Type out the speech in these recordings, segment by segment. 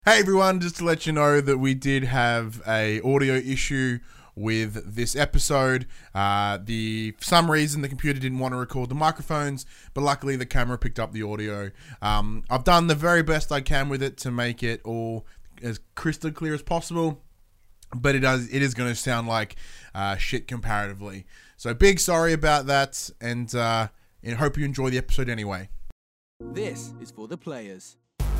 Hey everyone, just to let you know that we did have a audio issue with this episode. For some reason the computer didn't want to record the microphones, but luckily the camera picked up the audio. I've done the very best I can with it to make it all as crystal clear as possible, but it is going to sound like shit comparatively. So big sorry about that, and hope you enjoy the episode anyway. This is for the players.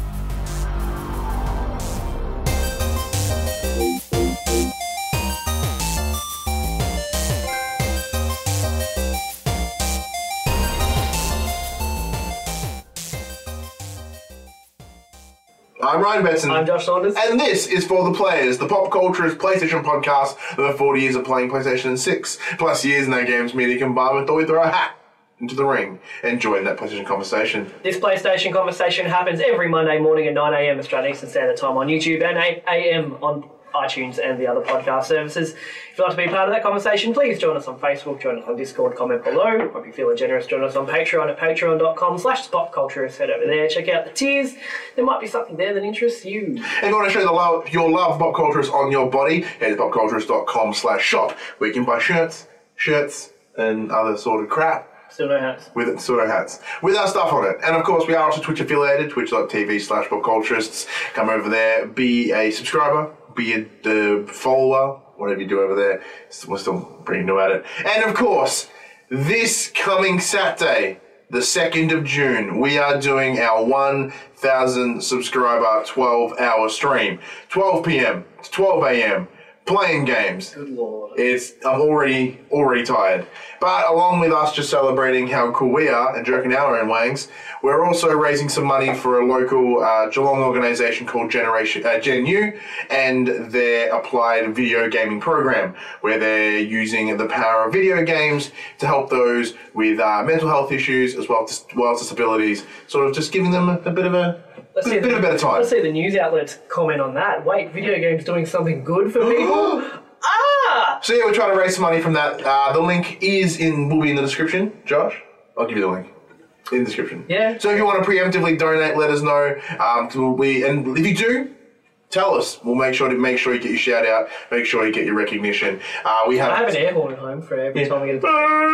I'm Ryan Benson. I'm Josh Saunders. And this is For the Players, the pop culture's PlayStation podcast of 40 years of playing PlayStation 6, plus years in that game's media combined with we throw a hat into the ring and join that PlayStation conversation. This PlayStation conversation happens every Monday morning at 9 a.m. Australian Eastern Standard Time on YouTube and 8 a.m. on iTunes and the other podcast services. If you'd like to be part of that conversation, please join us on Facebook, join us on Discord, comment below. Hope you're feeling generous, join us on Patreon at patreon.com/popculturist. Head over there, check out the tiers. There might be something there that interests you. And if you want to show your love of pop culturist on your body, head to popculturist.com/shop, where you can buy shirts, and other sort of crap. Still no hats. With our stuff on it. And of course, we are also Twitch affiliated, twitch.tv/popculturists. Come over there, be a subscriber, be a follower, whatever you do over there. We're still pretty new at it. And of course, this coming Saturday, the 2nd of June, we are doing our 1,000 subscriber 12-hour stream. 12 p.m. to 12 a.m. playing games. Good lord. I'm already tired. But along with us just celebrating how cool we are and jerking our own wangs, we're also raising some money for a local Geelong organisation called Gen U and their applied video gaming program, where they're using the power of video games to help those with mental health issues as well as disabilities, sort of just giving them a bit of a better time. Let's see the news outlets comment on that. Wait, video games doing something good for people? So yeah, we're trying to raise some money from that. The link will be in the description. Josh, I'll give you the link in the description. Yeah. So if you want to preemptively donate, let us know. And if you do, tell us. We'll make sure you get your shout out. Make sure you get your recognition. I have an air horn at home for every time we get a...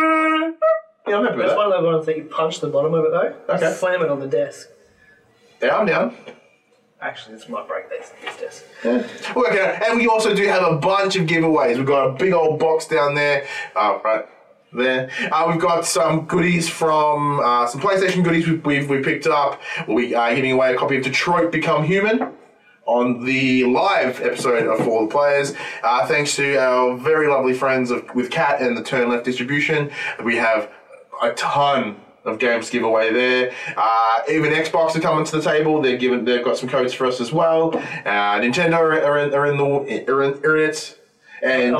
Yeah, I'm happy with that. It's one of those ones that you punch the bottom of it though. Okay. Slam it on the desk. Yeah, I'm down. Actually, this might break this desk. Yeah. Okay, and we also do have a bunch of giveaways. We've got a big old box down there, right there. We've got some goodies from some PlayStation goodies we picked up. We are giving away a copy of Detroit Become Human on the live episode of For the Players. Thanks to our very lovely friends with Cat and the Turn Left Distribution. We have a ton of games to give away there. Even Xbox are coming to the table. They've got some codes for us as well. Nintendo are in it. And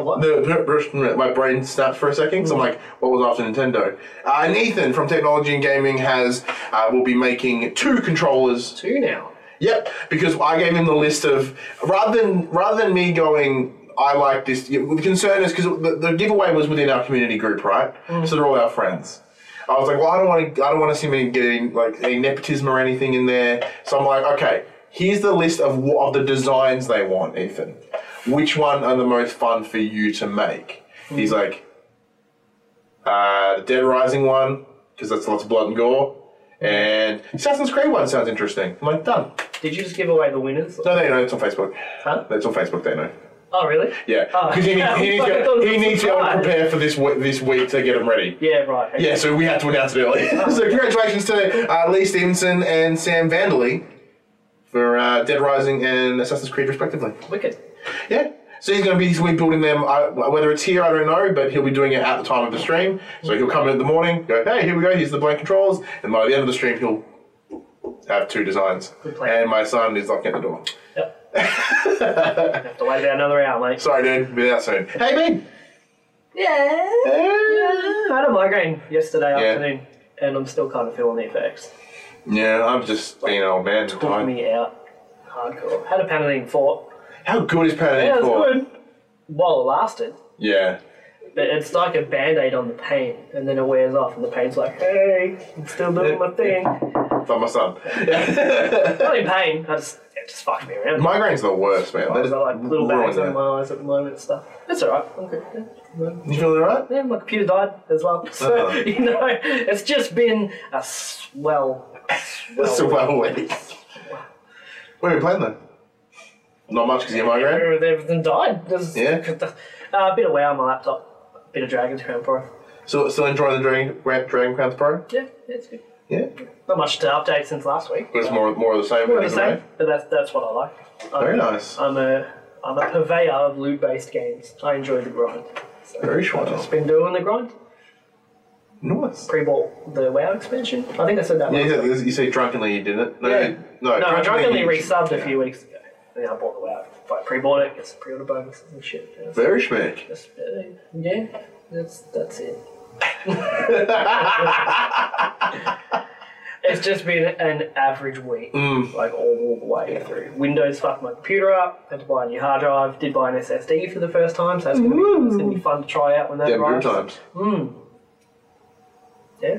what? my brain snapped for a second. So I'm like, what was after Nintendo? And Ethan from Technology and Gaming will be making 2 controllers. 2 now. Yep, because I gave him the list of rather than me going, I like this. The concern is because the giveaway was within our community group, right? So they're all our friends. I was like, well, I don't want to see me getting like any nepotism or anything in there. So I'm like, okay, here's the list of the designs they want, Ethan. Which one are the most fun for you to make? He's like, the Dead Rising one, because that's lots of blood and gore. And Assassin's Creed one sounds interesting. I'm like, done. Did you just give away the winners? No, they know. It's on Facebook. Huh? It's on Facebook, they know. Oh, really? Yeah. Because he needs to be able to prepare for this week to get them ready. Yeah, right. Okay. Yeah, so we had to announce it early. So congratulations to Lee Stevenson and Sam Vanderley for Dead Rising and Assassin's Creed, respectively. Wicked. Yeah. So he's going to be building them, whether it's here, I don't know, but he'll be doing it at the time of the stream. So he'll come in the morning, go, hey, here we go, here's the blank controls, and by the end of the stream, he'll have 2 designs. Good plan. And my son is knocking at the door. Yep. Have to wait about another hour, mate. Sorry, dude. Be out soon. Hey, Ben. Yeah. I had a migraine yesterday afternoon, and I'm still kind of feeling the effects. Yeah, I'm just being an old man. Took me out hardcore. Had a Panadeine 4. How good is Panadeine 4? Yeah, it was good. While it lasted. Yeah. But it's like a Band-Aid on the pain, and then it wears off, and the pain's like, hey, I'm still doing my thing. From my son. Not in pain, I just it just fucked me around. Migraines are the worst, man. I've got like little bags ruin under my eyes at the moment and stuff. It's alright. I'm good. Yeah. You feeling alright? Yeah, my computer died as well. So, you know, it's just been a swell That's a well week. What have you playing though? Not much because you're migraine? Everything died. There's Yeah. a bit of WoW on my laptop. A bit of Dragon's Crown Pro. So still enjoying the Dragon Crowns Pro? Yeah, it's good. Yeah. Not much to update since last week. But it's more of the same. More of the isn't it? same, but that's what I like. Very nice. I'm a purveyor of loot-based games. I enjoy the grind. So Very sure. I've just been doing the grind. Nice. Pre-bought the WoW expansion. I think I said that Yeah, last week. you say drunkenly you didn't. No, Yeah. no, I drunkenly you- resubbed a few weeks ago. And then I bought the WoW. I pre-bought it, get some pre-order bonuses and shit. Yeah, Very schmick. yeah, that's it. It's just been an average week, like all the way through. Windows fucked my computer up. Had to buy a new hard drive. Did buy an SSD for the first time, so it's gonna be fun to try out when that Yeah, good arrives. times. Yeah.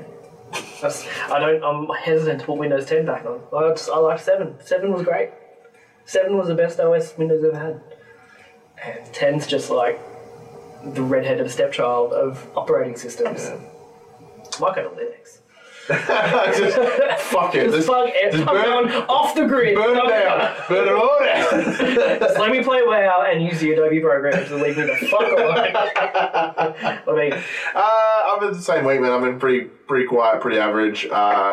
I'm hesitant to put Windows 10 back on. I like 7. 7 was great. 7 was the best OS Windows ever had. And 10's just like the redheaded stepchild of operating systems. Yeah. Might go to Linux. Just fuck it. Just fuck it. I'm going off the grid. Burn it down. Burn it all down. Just let me play WoW and use the Adobe programs and leave me the fuck alone. I mean, I've been the same week, man. I've been pretty quiet, pretty average.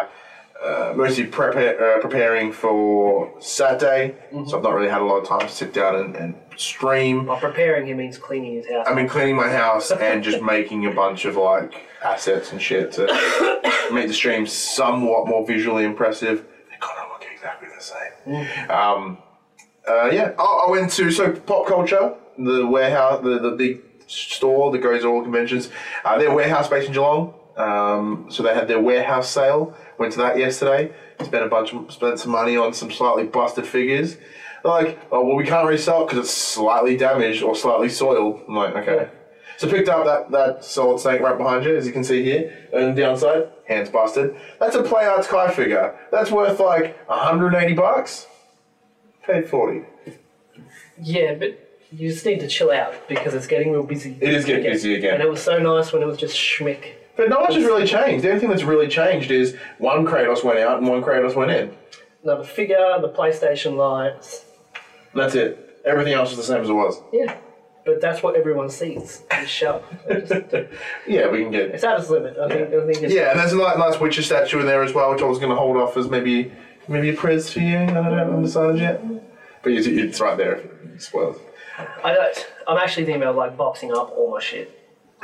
Mostly preparing for Saturday, so I've not really had a lot of time to sit down and stream. by preparing he means cleaning his house. I've been cleaning my house and just making a bunch of like assets and shit to make the stream somewhat more visually impressive. They're gonna look exactly the same. Yeah. I went to Pop Culture, the warehouse, the big store that goes to all conventions. Their warehouse based in Geelong. So they had their warehouse sale. Went to that yesterday. Spent some money on some slightly busted figures. They're like, oh well, we can't resell it because it's slightly damaged or slightly soiled. I'm like, okay. So picked up that Solid Snake right behind you, as you can see here, and the downside, hands busted. That's a Play Arts Kai figure. That's worth like $180. Paid 40. Yeah, but you just need to chill out because it's getting real busy. It is getting busy again. And it was so nice when it was just schmick. But not much has really changed. The only thing that's really changed is one Kratos went out and one Kratos went in. Another figure, the PlayStation lights. That's it. Everything else is the same as it was. Yeah, but that's what everyone sees. The show. Yeah, we can get... It's at its limit. I think it's... Yeah, and there's a nice Witcher statue in there as well, which I was going to hold off as maybe a prize for you. I haven't decided yet. But it's right there if it spoils. I'm actually thinking about like boxing up all my shit.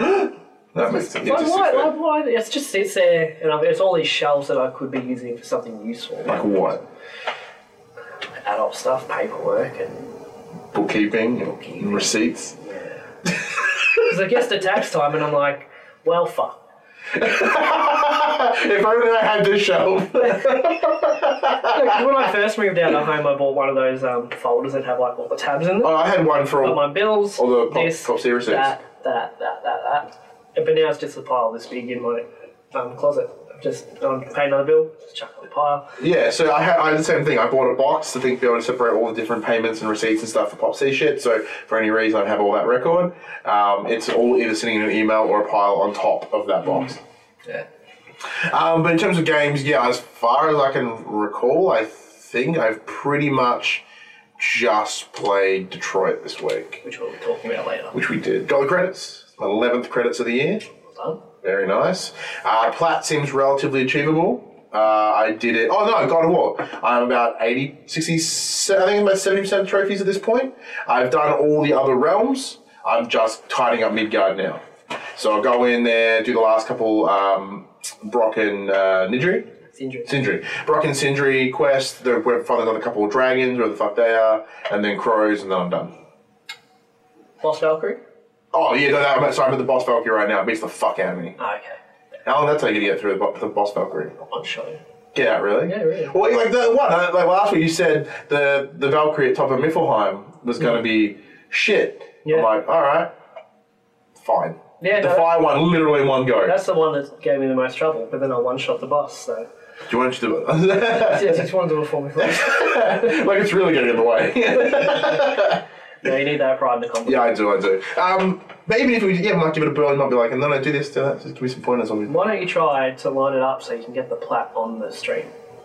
That makes sense. Why? It just sits there, and it's all these shelves that I could be using for something useful. Like what? Adult stuff, paperwork, and Bookkeeping and receipts. because it gets to tax time, and I'm like, well, fuck. If only I had this shelf. Like, when I first moved out of home, I bought one of those folders that have like all the tabs in them. Oh, I had one for Got all. my bills, All the this, Pop C receipts. that. But now it's just a pile this big in my closet. Just pay another bill, just chuck it in the pile. Yeah, so I had the same thing. I bought a box to be able to separate all the different payments and receipts and stuff for Pop C shit. So for any reason, I have all that record. It's all either sitting in an email or a pile on top of that box. Yeah. But in terms of games, yeah, as far as I can recall, I think I've pretty much just played Detroit this week. Which we'll be talking about later. Which we did. Got the credits. My 11th credits of the year. Well done. Very nice. Plat seems relatively achievable. I did it. Oh no, God of War. I'm about 80, 60, I think about 70% of trophies at this point. I've done all the other realms. I'm just tidying up Midgard now. So I'll go in there, do the last couple Brock and Nidri. Sindri. Brock and Sindri quest. We've finally got a couple of dragons, where the fuck they are, and then crows, and then I'm done. Boss Valkyrie? Oh yeah, I'm at the boss Valkyrie right now. It beats the fuck out of me. Oh, okay. How long did that take you to get through the boss Valkyrie? One shot. Get out, really? Yeah, really. Well, like the one, like last week you said the Valkyrie at top of Miffelheim was going to be shit. Yeah. I'm like, all right, fine. Yeah, the fire one literally in one go. That's the one that gave me the most trouble, but then I one-shot the boss, so... Do you want to do it? Yeah, just want to do it for me. Like it's really getting in the way. Yeah, you need that pride in the company. Yeah, I do. But even if we might give it a burn, might be like, and then I do this, do that, just give me some pointers on me. Why don't you try to line it up so you can get the plat on the stream?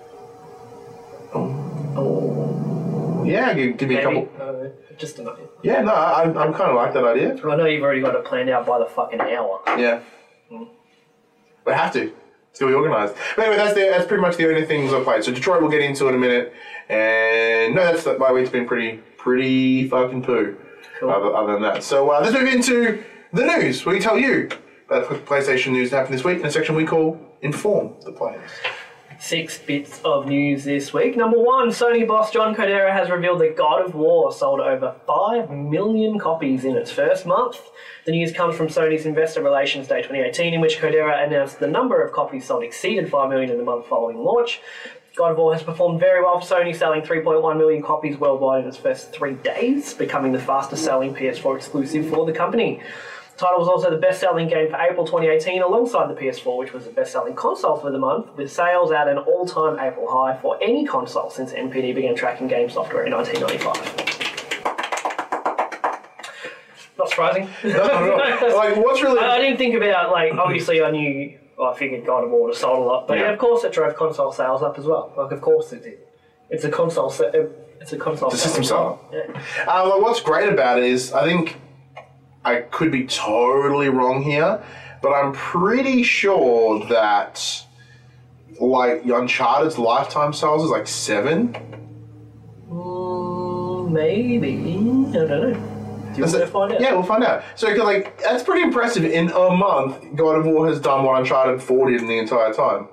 Yeah, give me a couple. Just an idea. Yeah, no, I'm kind of like that idea. I know you've already got it planned out by the fucking hour. Yeah. We have to. It's going to be organised. But anyway, that's pretty much the only things I've played. So Detroit we'll get into in a minute. And no, my week's been pretty fucking poo. Cool. Other than that. So let's move into the news. We tell you about the PlayStation news that happened this week in a section we call Inform the Players. 6 bits of news this week. Number 1, Sony boss John Codera has revealed that God of War sold over 5 million copies in its first month. The news comes from Sony's Investor Relations Day 2018, in which Codera announced the number of copies sold exceeded 5 million in the month following launch. God of War has performed very well for Sony, selling 3.1 million copies worldwide in its first 3 days, becoming the fastest selling PS4 exclusive for the company. The title was also the best-selling game for April 2018 alongside the PS4, which was the best-selling console for the month, with sales at an all-time April high for any console since NPD began tracking game software in 1995. Not surprising. No. Like, what's really... I didn't think about, like, obviously I figured God of War would have sold a lot, but yeah, of course it drove console sales up as well. Like, of course it did. It's a console... It's a system seller. Yeah. Like, what's great about it is, I think... I could be totally wrong here, but I'm pretty sure that like Uncharted's lifetime sales is like 7. Maybe. I don't know. Do you want to find out? Yeah, we'll find out. So like that's pretty impressive. In a month, God of War has done what Uncharted 4 did in the entire time.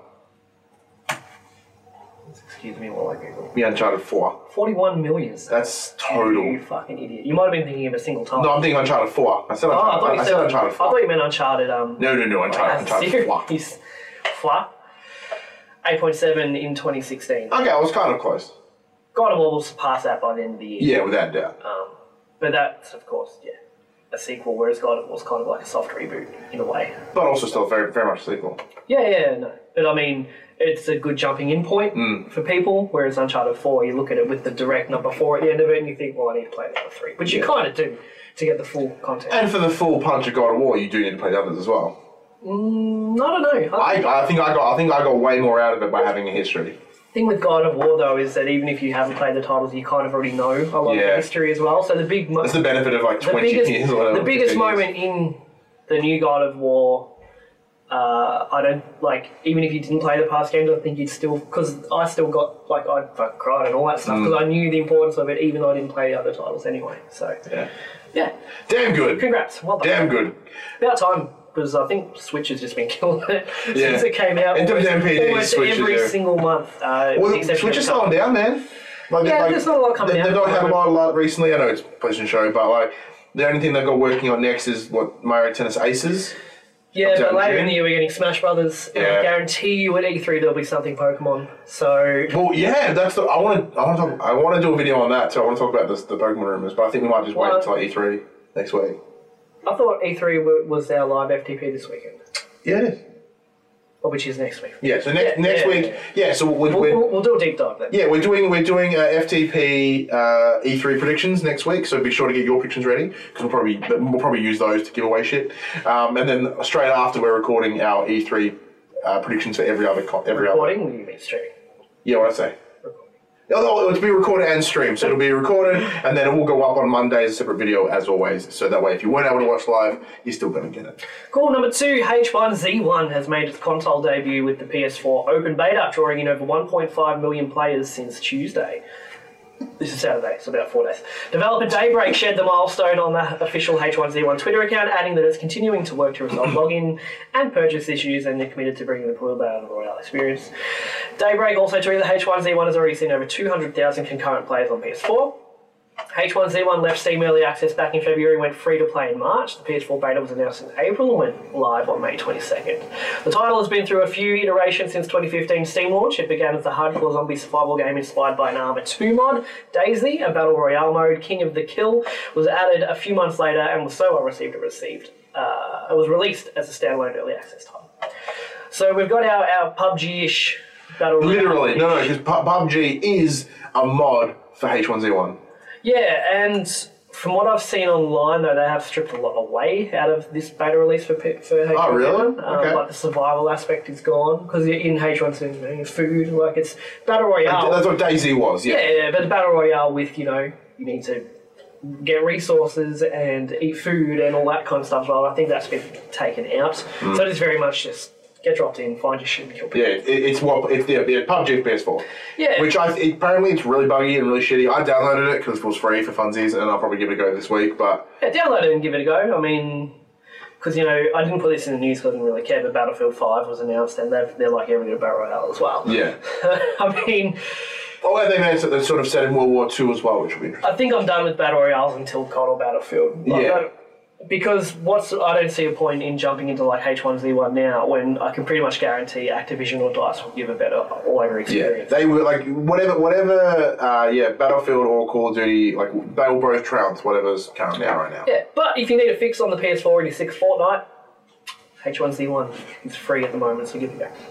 Excuse me while I Google. Yeah, Uncharted 4. 41 million. That's total. You fucking idiot. You might have been thinking of a single title. No, I'm thinking Uncharted 4. I said Uncharted, I said Uncharted 4. I thought you meant Uncharted. No, Uncharted 4. Flat. 8.7 in 2016. Okay, I was kind of close. God of War will surpass that by the end of the year. Yeah, without doubt. But that's, of course, a sequel, whereas God of War's kind of like a soft reboot in a way. But also still very, very much a sequel. Yeah, no. But I mean, it's a good jumping in point for people, whereas Uncharted 4, you look at it with the direct number 4 at the end of it and you think, well, I need to play number 3. Which you kind of do to get the full content. And for the full punch of God of War, you do need to play the others as well. I don't know. I think I got way more out of it by having a history. The thing with God of War, though, is that even if you haven't played the titles, you kind of already know a lot of the history as well. So that's the benefit of like 20 years or whatever. The biggest moment in the new God of War, I don't, like, even if you didn't play the past games, I think you'd still, because I still got, like, I fucking cried and all that stuff, because I knew the importance of it, even though I didn't play the other titles anyway. So, yeah. Damn good. Congrats. Well done. Damn good. About time. Because I think Switch has just been killing it since it came out. In terms of MPD, almost Switch every single month. Switch is slowing down, man. Like, there's not a lot coming out. They've not had a lot recently. I know it's a PlayStation show, but like the only thing they've got working on next is what Mario Tennis Aces. Yeah, but later in the year we're getting Smash Brothers. And I guarantee you at E3 there'll be something Pokemon. So. Well, yeah, that's the. I want to do a video on that. So I want to talk about the Pokemon rumors, but I think we might just wait until E3 next week. I thought E3 was our live FTP this weekend. Yeah, it is. Which is next week. Yeah, so next week. Yeah, so we'll do a deep dive then. Yeah, we're doing FTP E3 predictions next week. So be sure to get your predictions ready because we'll probably use those to give away shit. And then straight after we're recording our E3 predictions for every other. Recording? What do you mean streaming? Yeah, what I say. It'll be recorded and streamed, so it'll be recorded and then it will go up on Monday as a separate video as always. So that way, if you weren't able to watch live, you're still going to get it. Cool. Number 2, H1Z1 has made its console debut with the PS4 Open Beta, drawing in over 1.5 million players since Tuesday. This is Saturday, so about 4 days. Developer Daybreak shared the milestone on the official H1Z1 Twitter account, adding that it's continuing to work to resolve login and purchase issues, and they're committed to bringing the full Battle Royale experience. Daybreak also tweeted that H1Z1 has already seen over 200,000 concurrent players on PS4. H1Z1 left Steam Early Access back in February and went free to play in March. The PS4 beta was announced in April and went live on May 22nd. The title has been through a few iterations since 2015 Steam launch. It began as a hardcore zombie survival game inspired by an Arma 2 mod. Daisy, a battle royale mode, King of the Kill, was added a few months later and was so well received it was released as a standalone early access title. So we've got our PUBG-ish Battle Royale. Literally, no, because PUBG is a mod for H1Z1. Yeah, and from what I've seen online, though, they have stripped a lot away out of this beta release for H1Z1. Oh, really? Okay. Like the survival aspect is gone because in H1Z1, food, like it's Battle Royale. That's what DayZ was, yeah. Yeah, but Battle Royale with, you need to get resources and eat food and all that kind of stuff. Well, I think that's been taken out. So it's very much just get dropped in, find your shit and kill people. Yeah, it's PUBG for PS4. Yeah. Which apparently it's really buggy and really shitty. I downloaded it because it was free for funsies, and I'll probably give it a go this week. But Yeah, download it and give it a go. I mean, because, I didn't put this in the news because I didn't really care, but Battlefield 5 was announced and they're like every Battle Royale as well. yeah, I mean, and they managed to sort of set in World War II as well, which would be interesting. I think I'm done with Battle Royales until COD or Battlefield. Yeah. Because I don't see a point in jumping into like H1Z1 now when I can pretty much guarantee Activision or DICE will give a better all-over experience. Yeah, they were like whatever. Battlefield or Call of Duty, like they will both trounce whatever's current now right now. Yeah, but if you need a fix on the PS4 86 Fortnite, H1Z1 is free at the moment, so give it back.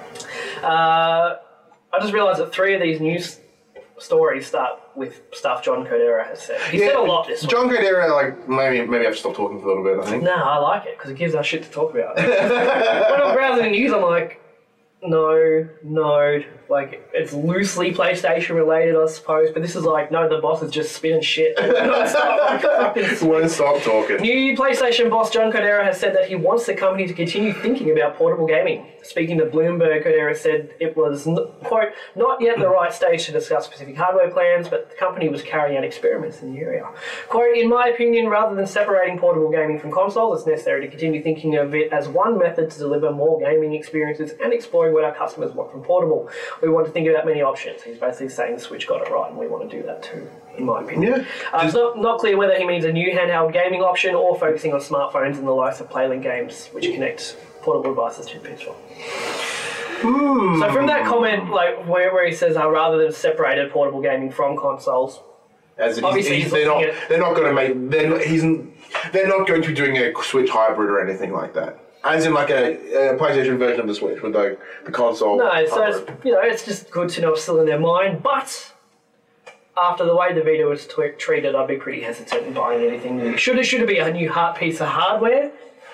I just realised that 3 of these news stories start with stuff John Codera has said. He said a lot this week. John Codera, like maybe I have to stop talking for a little bit. I think. No, I like it because it gives us shit to talk about. When I'm browsing the news, I'm like, no, like it's loosely PlayStation related, I suppose. But this is like, no, the boss is just spinning shit. Won't stop talking. New PlayStation boss John Codera has said that he wants the company to continue thinking about portable gaming. Speaking to Bloomberg, Codera said it was, quote, not yet the right stage to discuss specific hardware plans, but the company was carrying out experiments in the area. Quote, in my opinion, rather than separating portable gaming from consoles, it's necessary to continue thinking of it as one method to deliver more gaming experiences and exploring what our customers want from portable. We want to think about many options. He's basically saying the Switch got it right, and we want to do that too, in my opinion. Yeah. It's not clear whether he means a new handheld gaming option or focusing on smartphones and the likes of PlayLink games, which connect portable devices to PS4. So from that comment, like where he says, rather than separated portable gaming from consoles, As in obviously they're not going to make they're not going to be doing a Switch hybrid or anything like that. As in like a PlayStation version of the Switch with the console. No, so hybrid. it's just good to know it's still in their mind. But after the way the Vita was treated, I'd be pretty hesitant in buying anything new. Should it be a new piece of hardware?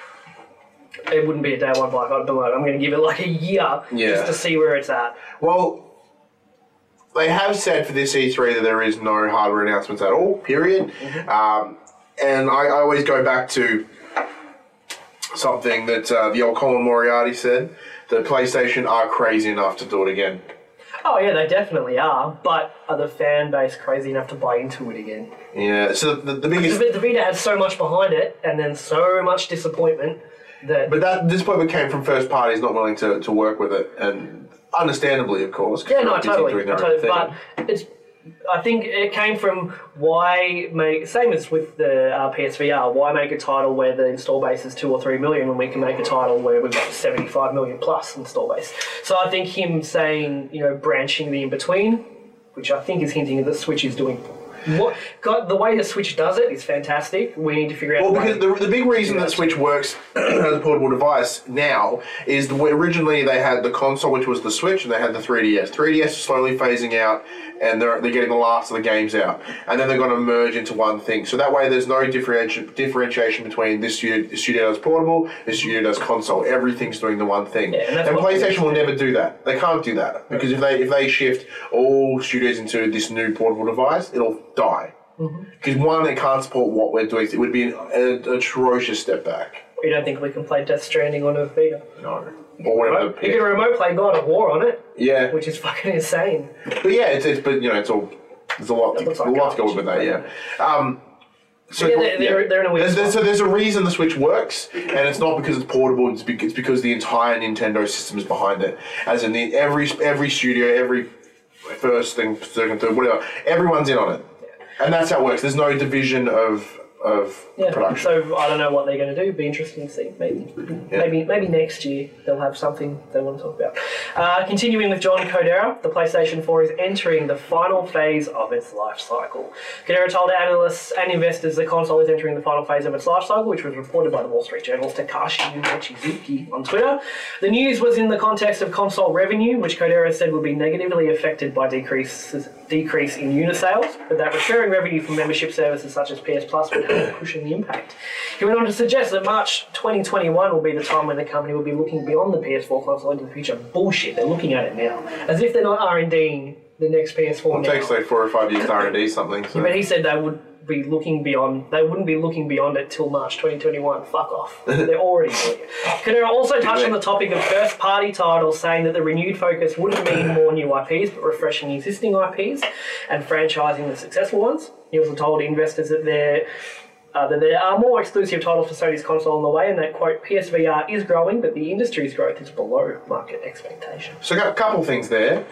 It wouldn't be a day one buy. I'd be like, I'm going to give it like a year just to see where it's at. Well, they have said for this E3 that there is no hardware announcements at all, period. And I always go back to something that the old Colin Moriarty said, that PlayStation are crazy enough to do it again. Oh yeah, they definitely are, but are the fan base crazy enough to buy into it again? Yeah, so the biggest... The Vita had so much behind it, and then so much disappointment that... But that disappointment came from first parties not willing to work with it, and understandably, of course. Yeah, no, totally. Doing their own thing. But I think it came from same as with the PSVR, why make a title where the install base is 2 or 3 million when we can make a title where we've got 75 million plus install base? So I think him saying, branching the in-between, which I think is hinting that the Switch is doing... the way the Switch does it is fantastic. We need to figure out... Well, because the big reason that Switch works as a portable device now is originally they had the console, which was the Switch, and they had the 3DS. 3DS is slowly phasing out, and they're getting the last of the games out. And then they're going to merge into one thing. So that way there's no differentiation between this studio does portable, this studio does console. Everything's doing the one thing. Yeah, and PlayStation will never do that. They can't do that. Because if they shift all studios into this new portable device, it'll die. Because one, it can't support what we're doing. It would be an atrocious step back. You don't think we can play Death Stranding on a Vita? No. Or whatever. You can remote play God of War on it. Yeah. Which is fucking insane. But yeah, it's all... There's a lot to go with that, yeah. So they're in a weird spot. So there's a reason the Switch works, and it's not because it's portable. It's because the entire Nintendo system is behind it. As in every studio, every first thing, second, third, whatever, everyone's in on it, and that's how it works. There's no division of production. So I don't know what they're going to do. Be interesting to see. Maybe next year they'll have something they want to talk about. Continuing with John Codera, the PlayStation 4 is entering the final phase of its life cycle. Codera told analysts and investors the console is entering the final phase of its life cycle, which was reported by the Wall Street Journal's Takashi Mochizuki on Twitter. The news was in the context of console revenue, which Codera said would be negatively affected by decrease in unit sales, but that recurring revenue from membership services such as PS Plus would help cushion the impact. He went on to suggest that March 2021 will be the time when the company will be looking beyond the PS4 console into the future. Bullshit, they're looking at it now. As if they're not R&Ding the next PS4 It takes like 4 or 5 years to R&D something. So. Yeah, but he said they would be looking beyond. They wouldn't be looking beyond it till March 2021. Fuck off. They're already doing it. Codera also touched on the topic of first-party titles, saying that the renewed focus wouldn't mean more new IPs, but refreshing existing IPs and franchising the successful ones. He also told investors that there are more exclusive titles for Sony's console on the way, and that, quote, PSVR is growing, but the industry's growth is below market expectations. So I got a couple things there.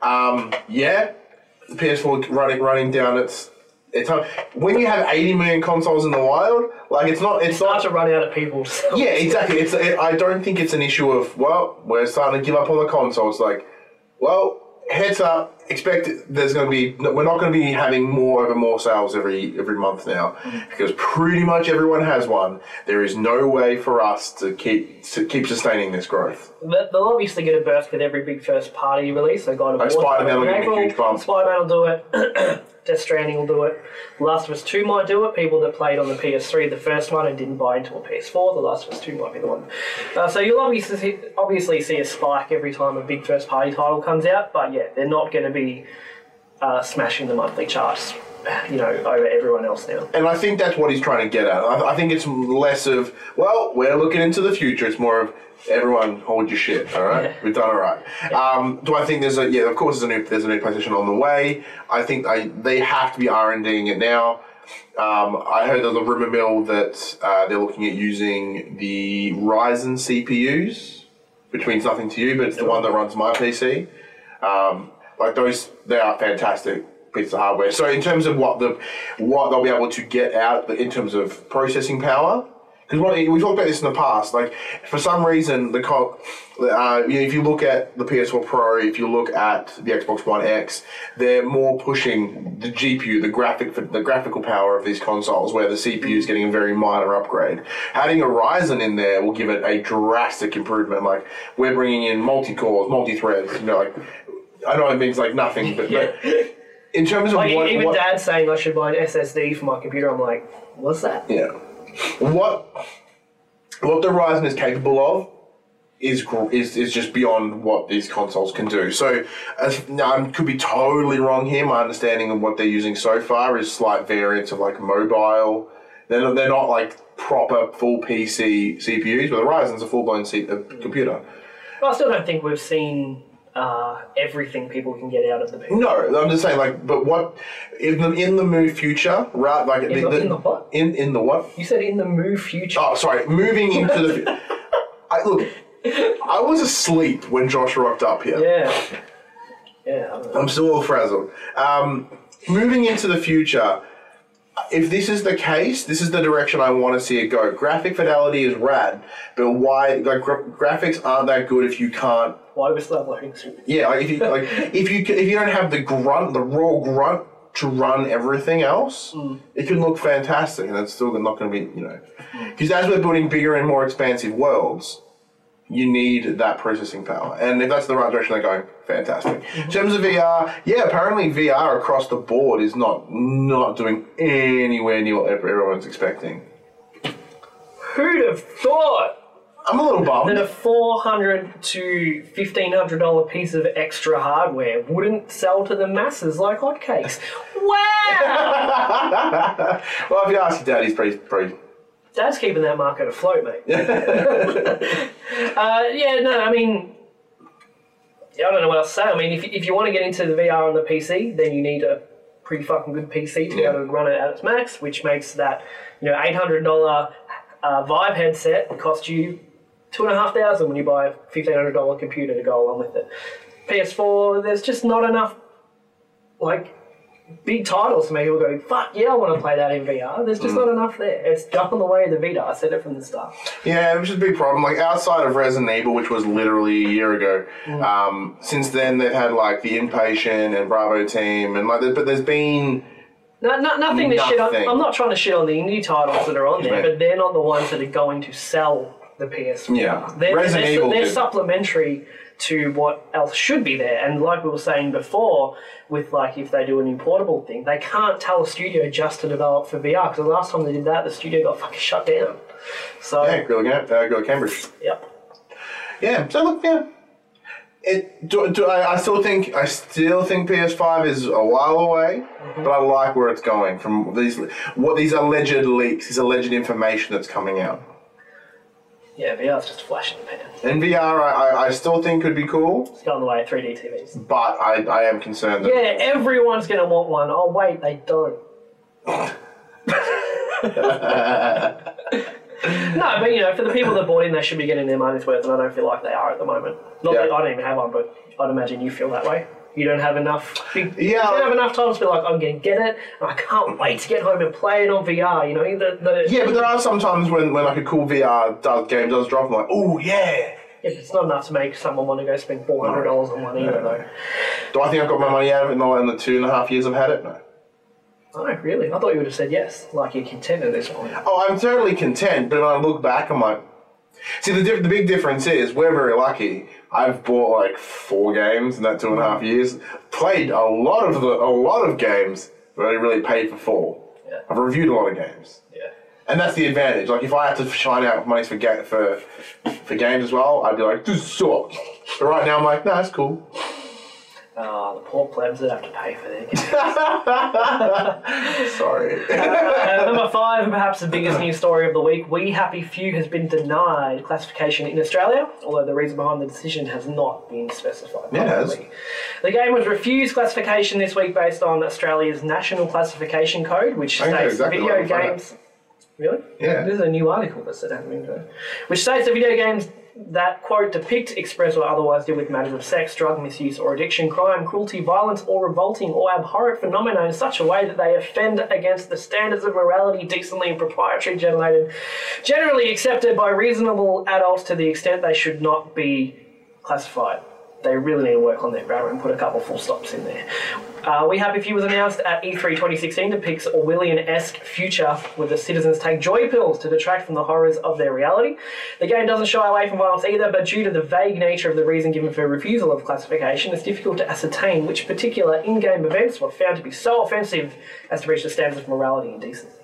The PS4 running down its when you have 80 million consoles in the wild, like it's not to run out of people. Yeah, exactly. I don't think it's an issue of we're starting to give up on the consoles. Like, heads up. Expect we're not going to be having more sales every month now, because pretty much everyone has one. There is no way for us to keep sustaining this growth. They'll obviously get a burst with every big first party release. So God of War, Spider-Man will get a huge bump. Spider-Man will do it. Death Stranding will do it. The Last of Us 2 might do it. People that played on the PS3, the first one, and didn't buy into a PS4, The Last of Us 2 might be the one. So you'll obviously see a spike every time a big first party title comes out, but yeah, they're not going to be smashing the monthly charts, over everyone else now. And I think that's what he's trying to get at. I think it's less of, we're looking into the future. It's more of, everyone hold your shit, all right? Yeah. We've done all right. Yeah. Do I think there's of course there's a new PlayStation on the way. I think they have to be R&Ding it now. I heard there's a rumor mill that they're looking at using the Ryzen CPUs, which means nothing to you, but it's the one that runs my PC. They are fantastic pieces of hardware. So in terms of what they'll be able to get out in terms of processing power, because we talked about this in the past. Like, for some reason, if you look at the PS4 Pro, if you look at the Xbox One X, they're more pushing the GPU, the graphical power of these consoles, where the CPU is getting a very minor upgrade. Adding a Ryzen in there will give it a drastic improvement. Like, we're bringing in multi-cores, multi-threads. I know it means like nothing, but in terms of even Dad's saying I should buy an SSD for my computer, I'm like, what's that? Yeah. What the Ryzen is capable of is just beyond what these consoles can do. So, I could be totally wrong here. My understanding of what they're using so far is slight variants of like mobile. They're not like proper full PC CPUs, but the Ryzen's a full-blown computer. Well, I still don't think we've seen everything people can get out of the PC. No, I'm just saying, but what in the move future, right? Like in the what? In the what? You said in the move future. Oh, sorry. Moving into the. I was asleep when Josh rocked up here. Yeah. I'm still all frazzled. Moving into the future. If this is the case, this is the direction I want to see it go. Graphic fidelity is rad, but why? Like graphics aren't that good if you can't. Why was that like? Yeah, if you don't have the raw grunt to run everything else, it can look fantastic, and it's still not going to be because as we're building bigger and more expansive worlds, you need that processing power, and if that's the right direction they're going, fantastic. In terms of VR, apparently VR across the board is not doing anywhere near what everyone's expecting. Who'd have thought? I'm a little bummed that a $400 to $1,500 piece of extra hardware wouldn't sell to the masses like hotcakes. Wow! Well, if you ask your dad, he's pretty. Dad's keeping that market afloat, mate. I don't know what else to say. I mean, if you want to get into the VR on the PC, then you need a pretty fucking good PC to be able to run it at its max, which makes that $800 Vive headset cost you $2,500 when you buy a $1,500 computer to go along with it. PS4, there's just not enough big titles to make people go, fuck yeah, I want to play that in VR. There's just not enough there. It's gone the way of the Vita. I said it from the start. Yeah, which is a big problem. Like, outside of Resident Evil, which was literally a year ago, since then they've had, like, the Inpatient and Bravo Team, and like, but there's been... Nothing to shit on. I'm not trying to shit on the indie titles that are on there, but they're not the ones that are going to sell the PS4. Yeah. They're supplementary to what else should be there. And like we were saying before, with like if they do a new portable thing, they can't tell a studio just to develop for VR, because the last time they did that, the studio got fucking shut down. So Yeah, go to Cambridge. Yep. Yeah, so look, yeah. I still think PS5 is a while away, but I like where it's going from these alleged leaks, this alleged information that's coming out. Yeah, VR's just a flash in the pan. And VR, I still think could be cool, It's going the way of 3D TVs. but I am concerned that... Yeah, everyone's going to want one. Oh, wait, they don't. No, but you know, for the people that bought in, they should be getting their money's worth, and I don't feel like they are at the moment. Not that I don't even have one, but I'd imagine you feel that way. You don't have enough. You don't have enough time to be like, I'm going to get it, and I can't wait to get home and play it on VR. You know, Yeah, but there are some times when like a cool VR game does drop, I'm like, oh yeah. Yeah, but it's not enough to make someone want to go spend $400 on one either, though. Do I think I've got my money out of it in the 2.5 years I've had it? No. Oh, really? I thought you would have said yes, like you're content at this point. Oh, I'm totally content, but when I look back, I'm like... See, the big difference is, we're very lucky. I've bought like 4 games in that 2.5 years. Played a lot of games, but I really paid for 4. Yeah. I've reviewed a lot of games. Yeah. And that's the advantage. Like, if I had to shine out money for games as well, I'd be like, this sucks. But right now, I'm like, nah, it's cool. Oh, the poor plebs that have to pay for their games. Sorry. Number 5, and perhaps the biggest news story of the week, We Happy Few has been denied classification in Australia, although the reason behind the decision has not been specified. Yeah, it has. The game was refused classification this week based on Australia's National Classification Code, which states exactly video what I games... Really? Yeah. This is a new article that said hasn't been done. Which states that video games that, quote, depict, express or otherwise deal with matters of sex, drug misuse or addiction, crime, cruelty, violence or revolting or abhorrent phenomena in such a way that they offend against the standards of morality decently and proprietary generally accepted by reasonable adults to the extent they should not be classified. They really need to work on their grammar and put a couple full stops in there. We Happy Few was announced at E3 2016, depicts Orwellian-esque future where the citizens take joy pills to detract from the horrors of their reality. The game doesn't shy away from violence either, but due to the vague nature of the reason given for refusal of classification, it's difficult to ascertain which particular in-game events were found to be so offensive as to reach the standards of morality and decency.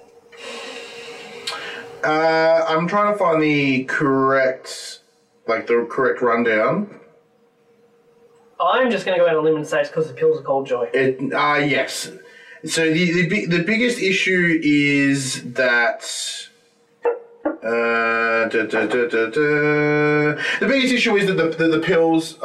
I'm trying to find the correct rundown. I'm just going to go out on a limb and say it's because the pills are called joy. Yes. So the biggest issue is that the biggest issue is that the pills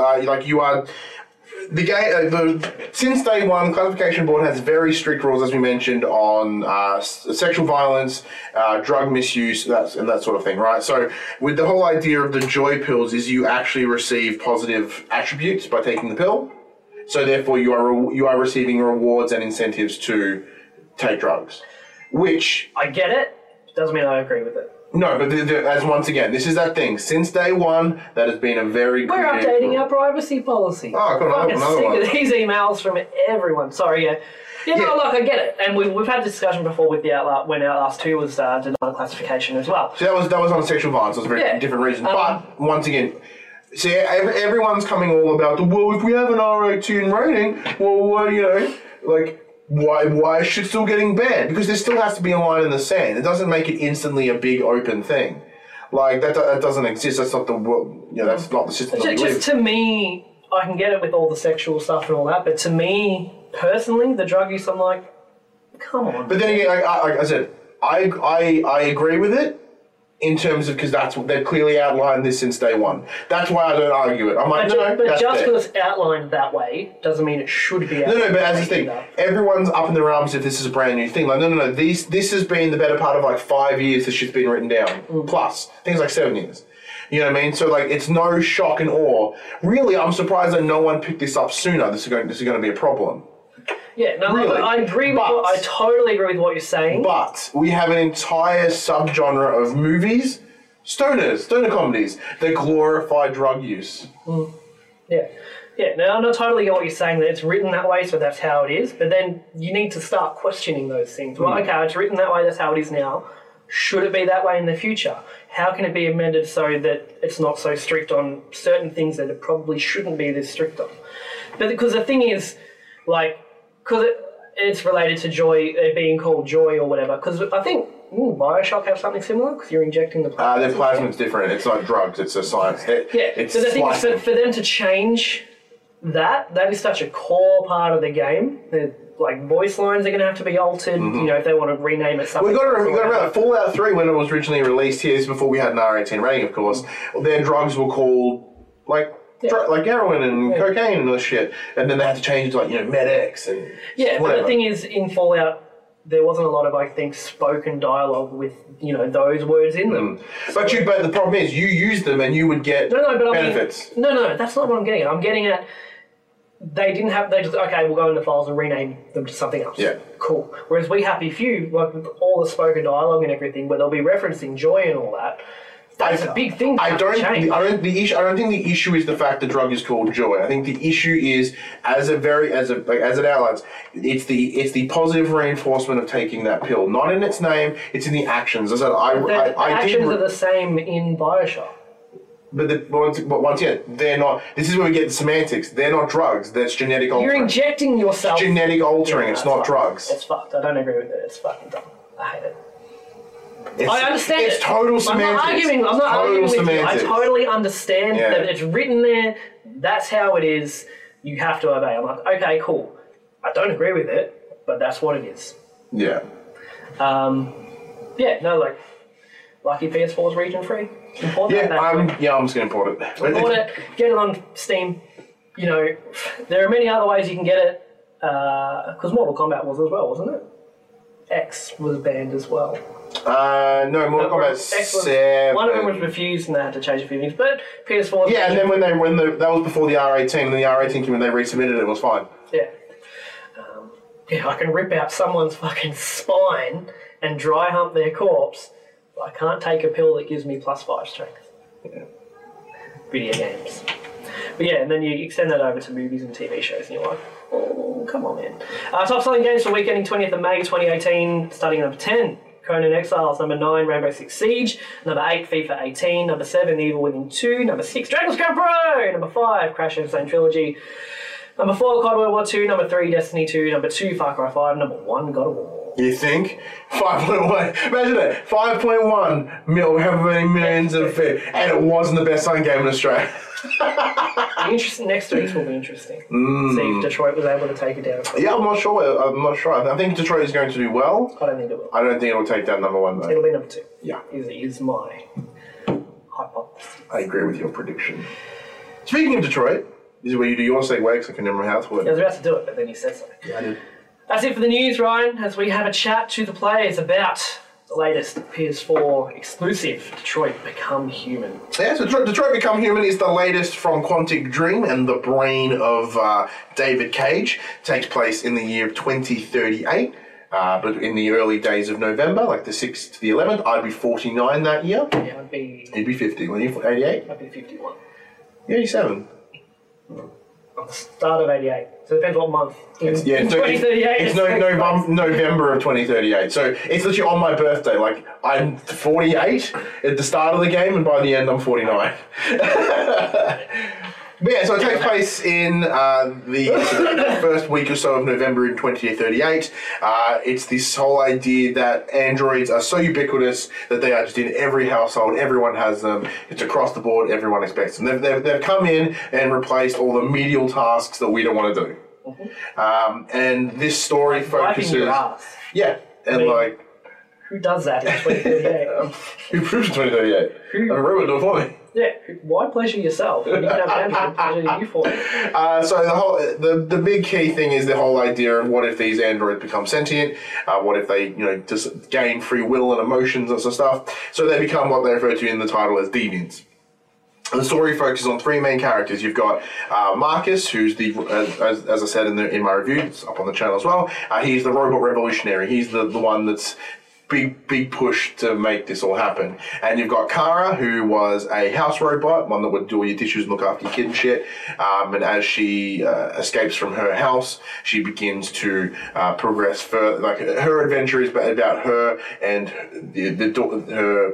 since day one, Classification Board has very strict rules, as we mentioned, on sexual violence, drug misuse, and that sort of thing, right? So with the whole idea of the joy pills is you actually receive positive attributes by taking the pill. So therefore you are receiving rewards and incentives to take drugs. Which... I get it. Doesn't mean I agree with it. No, but as once again, this is that thing. Since day one, that has been a very... We're updating our privacy policy. Oh, I've got another one. Sick of these emails from everyone. Sorry, yeah. No, look, I get it. And we've had this discussion before with the when Outlast 2 was denied classification as well. So that was on sexual violence. It was a very different reason. But, once again... See, everyone's coming all about, well, if we have an R18 rating, why is shit still getting banned? Because there still has to be a line in the sand. It doesn't make it instantly a big open thing. Like, that doesn't exist. That's not the world. That's not the system that we live. Just to me, I can get it with all the sexual stuff and all that, but to me, personally, the drug use, I'm like, come on. But then again, like I said, I agree with it. In terms of, because they've clearly outlined this since day one. That's why I don't argue it. I'm like, but just because it's outlined that way doesn't mean it should be outlined. No, but as the thing, everyone's up in their arms if this is a brand new thing. Like, no. This has been the better part of like 5 years this shit's been written down. Plus, things like 7 years. You know what I mean? So like, it's no shock and awe. Really, I'm surprised that no one picked this up sooner. This is going to be a problem. Yeah, no, Really? I agree with But- I totally agree with what you're saying. But we have an entire subgenre of movies, stoner comedies, that glorify drug use. Yeah. Yeah, now I totally get what you're saying, that it's written that way, so that's how it is, but then you need to start questioning those things. Well, okay, it's written that way, that's how it is now. Should it be that way in the future? How can it be amended so that it's not so strict on certain things that it probably shouldn't be this strict on? But because the thing is, like, because it's related to joy, it being called joy or whatever, because I think Bioshock have something similar, because you're injecting the plasma. Their plasma's different. It's not drugs. It's a science. It's so the thing is, slicing. for them to change that is such a core part of the game. Like, voice lines are going to have to be altered, you know, if they want to rename it something. We got to remember, Fallout 3, when it was originally released here, this is before we had an R18 rating, of course, their drugs were called, like heroin and cocaine and all this shit. And then they had to change it to, like, you know, Med-X and Yeah, but whatever. the thing is, in Fallout, there wasn't a lot of, I think, spoken dialogue with, you know, those words in them. But the problem is, you use them and you would get benefits. No, that's not what I'm getting at. I'm getting at, they just, okay, we'll go in the files and rename them to something else. Yeah. Cool. Whereas We Happy Few, like, with all the spoken dialogue and everything, where they'll be referencing joy and all that, that's a big thing to I have don't. to change. I don't think the issue is the fact the drug is called joy. I think the issue is as it outlines, it's the positive reinforcement of taking that pill. Not in its name, it's in the actions. The actions are the same in Bioshock. But once again, they're not. This is where we get the semantics. They're not drugs. That's genetic altering. You're injecting yourself. Genetic altering. Yeah, it's it's not fucked. drugs. It's fucked. I don't agree with it. It's fucking dumb. I hate it. It's, I understand It's it. total semantics. I'm not arguing with semantics. you. I totally understand Yeah. that it's written there. That's how it is. You have to obey. I'm like, okay, cool. I don't agree with it, but that's what it is. Yeah. Yeah, no, like, lucky PS4's region free. Import that. I'm just gonna import it. Import it. Get it on Steam. You know, there are many other ways you can get it. Because Mortal Kombat was as well, wasn't it? X was banned as well. No, Mortal Kombat X was, 7. one of them was refused and they had to change a few things. But PS4. Yeah, and then that was before the R18, and the R18 came when they resubmitted it, it was fine. Yeah. I can rip out someone's fucking spine and dry hump their corpse, but I can't take a pill that gives me +5 strength. Yeah. Video games. But yeah, and then you extend that over to movies and TV shows, and you're like, oh, come on, man. Top selling games for week ending 20th of May 2018, starting at number 10. Conan Exiles, number 9, Rainbow Six Siege, number 8, FIFA 18, number 7, The Evil Within 2, number 6, Dragon's Crown Pro, number 5, Crash Insane Trilogy, number 4, COD World War 2, number 3, Destiny 2, number 2, Far Cry 5, number 1, God of War. You think? 5.1. Imagine that. 5.1 mil, however many millions of it, and it wasn't the best selling game in Australia. Next week's will be interesting. See if Detroit was able to take it down. Yeah, I'm not sure. I think Detroit is going to do well. I don't think it will. I don't think it'll take down number 1 though. It'll be number 2. Yeah. Is my hypothesis. I agree with your prediction. Speaking of Detroit, this is where you do your segue, because I can remember how to I was about to do it, but then you said so. Yeah, I did. That's it for the news, Ryan, as we have a chat to the players about the latest PS4 exclusive, Detroit Become Human. Yeah, so Detroit Become Human is the latest from Quantic Dream and the brain of David Cage. Takes place in the year of 2038, but in the early days of November, like the 6th to the 11th. I'd be 49 that year. Yeah, I'd be He'd be 50. When you 88? I'd be 51. 87. On the start of 88. So it depends what month. In 2038. It's November of 2038. So it's literally on my birthday. Like, I'm 48 at the start of the game, and by the end, I'm 49. But yeah, so it takes place in the first week or so of November in 2038. It's this whole idea that androids are so ubiquitous that they are just in every household. Everyone has them. It's across the board. Everyone expects them. They've come in and replaced all the menial tasks that we don't want to do. And this story focuses... Wiping your ass. Yeah, and like... Who does that in 2038? Who proves 2038? Who- A robot do it for me. Yeah, why pleasure yourself? You can have Android pleasure you for it. So the big key thing is the whole idea of what if these androids become sentient? What if they just gain free will and emotions and stuff? So they become what they refer to in the title as deviants. The story focuses on three main characters. You've got Marcus, who's the, as I said in my review, it's up on the channel as well. He's the robot revolutionary. He's the one that's big push to make this all happen. And you've got Kara, who was a house robot, one that would do all your dishes and look after your kid and shit. And as she escapes from her house, she begins to progress further. Like, her adventure is about her and her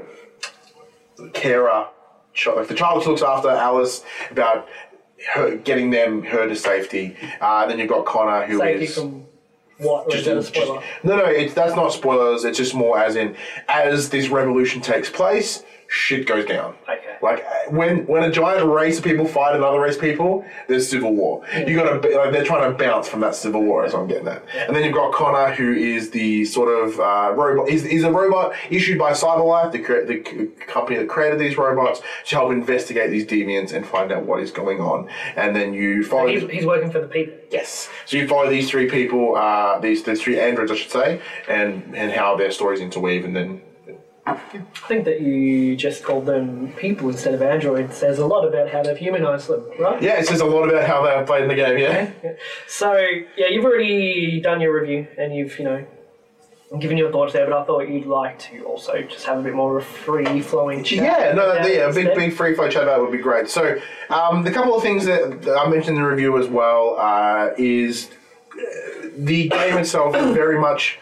carer. Like the child looks after Alice, about her getting her to safety. Then you've got Connor, who Safety is from what? Or is that a spoiler? No, that's not spoilers. It's just more as in, as this revolution takes place, shit goes down. Okay. Like when a giant race of people fight another race of people, there's civil war. Yeah. You got to they're trying to bounce from that civil war, as I'm getting at. Yeah. And then you've got Connor, who is the sort of robot. He's a robot issued by Cyberlife, the company that created these robots, to help investigate these deviants and find out what is going on. And then you follow. So he's working for the people. Yes. So you follow these three people, these three androids, I should say, and how their stories interweave, and then. I think that you just called them people instead of androids says a lot about how they've humanised them, right? Yeah, it says a lot about how they've played in the game, yeah. So, yeah, you've already done your review and you've, given your thoughts there, but I thought you'd like to also just have a bit more of a free-flowing chat. Yeah, big free-flow chat about it would be great. So, the couple of things that I mentioned in the review as well is the game itself is very much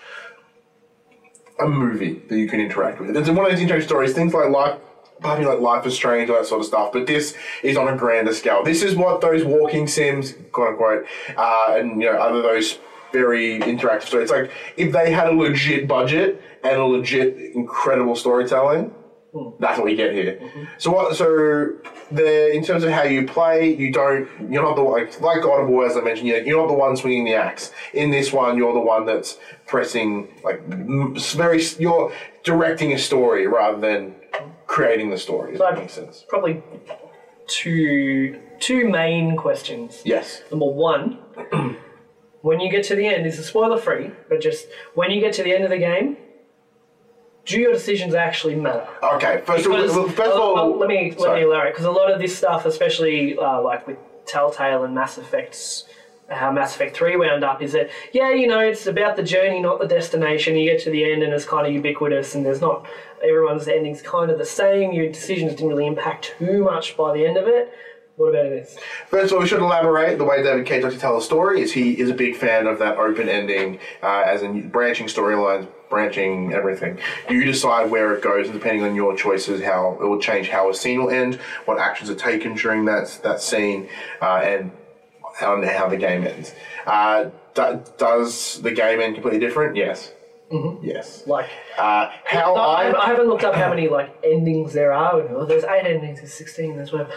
a movie that you can interact with. It's one of those interesting stories, things like Life is Strange, all that sort of stuff, but this is on a grander scale. This is what those walking sims, quote unquote, and other those very interactive stories. It's like if they had a legit budget and a legit incredible storytelling, that's what we get here. Mm-hmm. So in terms of how you play, you're not the like God of War, as I mentioned, you're not the one swinging the axe. In this one, you're the one that's pressing, you're directing a story rather than creating the story. If that makes sense. Probably two main questions. Yes. Number one, when you get to the end, this is spoiler free, but just when you get to the end of the game, do your decisions actually matter? Okay, first of all, let me elaborate, because a lot of this stuff, especially like with Telltale and Mass Effect, how Mass Effect 3 wound up, is that, it's about the journey, not the destination. You get to the end and it's kind of ubiquitous and everyone's ending's kind of the same. Your decisions didn't really impact too much by the end of it. What about this? First of all, we should elaborate. The way David Cage likes to tell a story is he is a big fan of that open ending, as in branching storylines, branching everything. You decide where it goes, and depending on your choices, how it will change how a scene will end, what actions are taken during that scene, and how the game ends. Does the game end completely different? Yes. Mm-hmm. Yes. I haven't looked up how many endings there are. Well, there's 8 endings, there's 16 as well.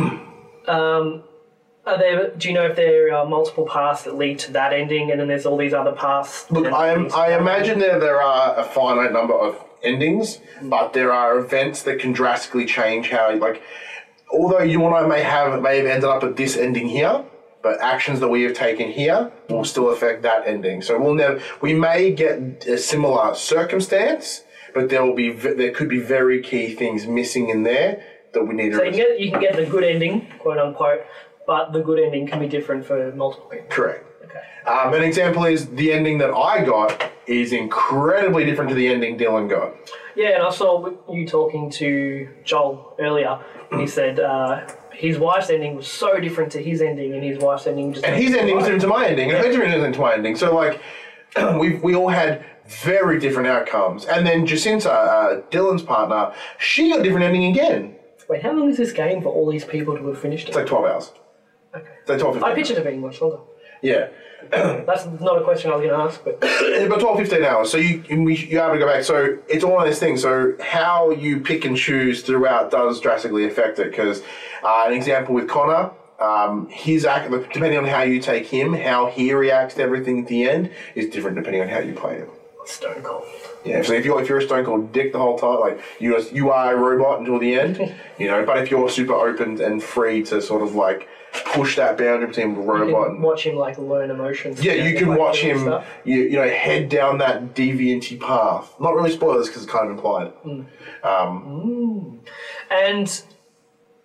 Do you know if there are multiple paths that lead to that ending, and then there's all these other paths? Look, I imagine there are a finite number of endings, but there are events that can drastically change how, although you and I may have ended up at this ending here, but actions that we have taken here will still affect that ending. So we may get a similar circumstance, but there could be very key things missing in there that we need to... So you can get the good ending, quote unquote, but the good ending can be different for multiple people. Correct. Okay. An example is the ending that I got is incredibly different to the ending Dylan got. Yeah, and I saw you talking to Joel earlier, and he said his wife's ending was so different to his ending, and his wife's ending just... And his ending was different to my ending, and her ending to my ending. So, we all had very different outcomes. And then Jacinta, Dylan's partner, she got a different ending again. Wait, how long is this game for all these people to have finished it? It's 12 hours. Okay. It's 12, 15 I pictured it being much longer. Yeah. That's not a question I was going to ask, but... But 12, 15 hours, so you have to go back. So it's all one of those things. So how you pick and choose throughout does drastically affect it. Because an example with Connor, his act, depending on how you take him, how he reacts to everything at the end is different depending on how you play him. Stone cold. Yeah, so if you're a stone cold dick the whole time, you are a robot until the end, But if you're super open and free to sort of push that boundary between robot and watch him learn emotions. Yeah, you can watch him, head down that deviant path. Not really spoilers because it's kind of implied. And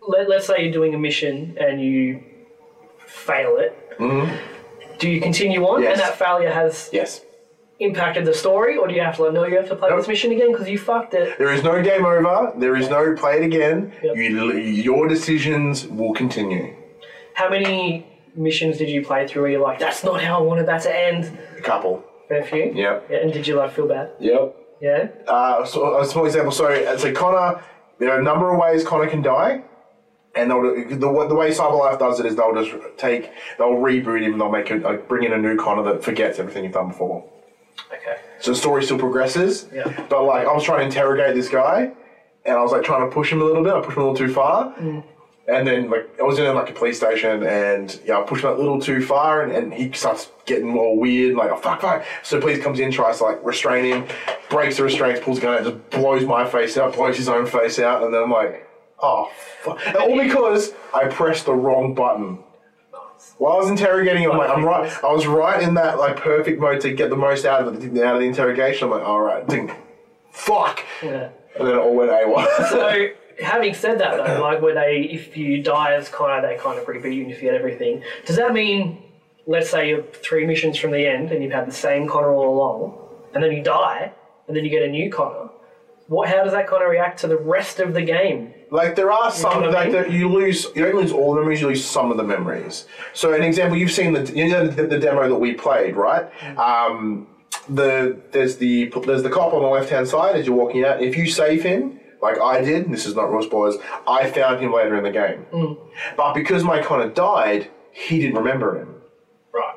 let's say you're doing a mission and you fail it. Do you continue on, Yes. and that failure has Yes. impacted the story, or do you have to like, no, you have to play this mission again because you fucked it? There is no game over. There is no play it again. Yep. Your decisions will continue. How many missions did you play through where you're like, that's not how I wanted that to end? A couple. Fair few? Yep. Yeah, and did you like feel bad? Yep. Yeah? So a small example. So Connor, there are a number of ways Connor can die. And the way CyberLife does it is they'll reboot him, they'll bring in a new Connor that forgets everything you've done before. Okay. So the story still progresses. Yeah. But like I was trying to interrogate this guy, and I was like trying to push him a little bit. I pushed him a little too far, and then like I was in like a police station, and I pushed him a little too far, and he starts getting all weird, like oh fuck. So the police comes in, tries to like restrain him, breaks the restraints, pulls a gun out, just blows my face out, blows his own face out, and then I'm like, oh fuck! All because I pressed the wrong button. While I was interrogating him, I'm like, I'm right. I was right in that like perfect mode to get the most out of the interrogation. I'm like, all right, ding, fuck, Yeah. and then it all went AWOL. So, having said that though, like if you die as Connor, they kind of reboot you and you forget everything. Does that mean, let's say you're 3 missions from the end and you've had the same Connor all along, and then you die, and then you get a new Connor? How does that Connor react to the rest of the game? Like there are some know what I like mean? you don't lose all the memories, you lose some of the memories. So an example, you've seen the demo that we played, right? There's the cop on the left hand side as you're walking out. If you save him, like I did, and this is not real spoilers, I found him later in the game. But because my Connor died, he didn't remember him. Right.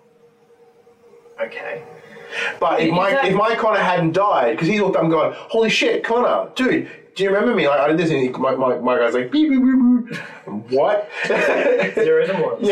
Okay. But if my Connor hadn't died, because he looked up and gone, holy shit, Connor, dude, do you remember me? Like I did this, and my guy's like, beep, beep, beep, beep. What? Zeros and ones.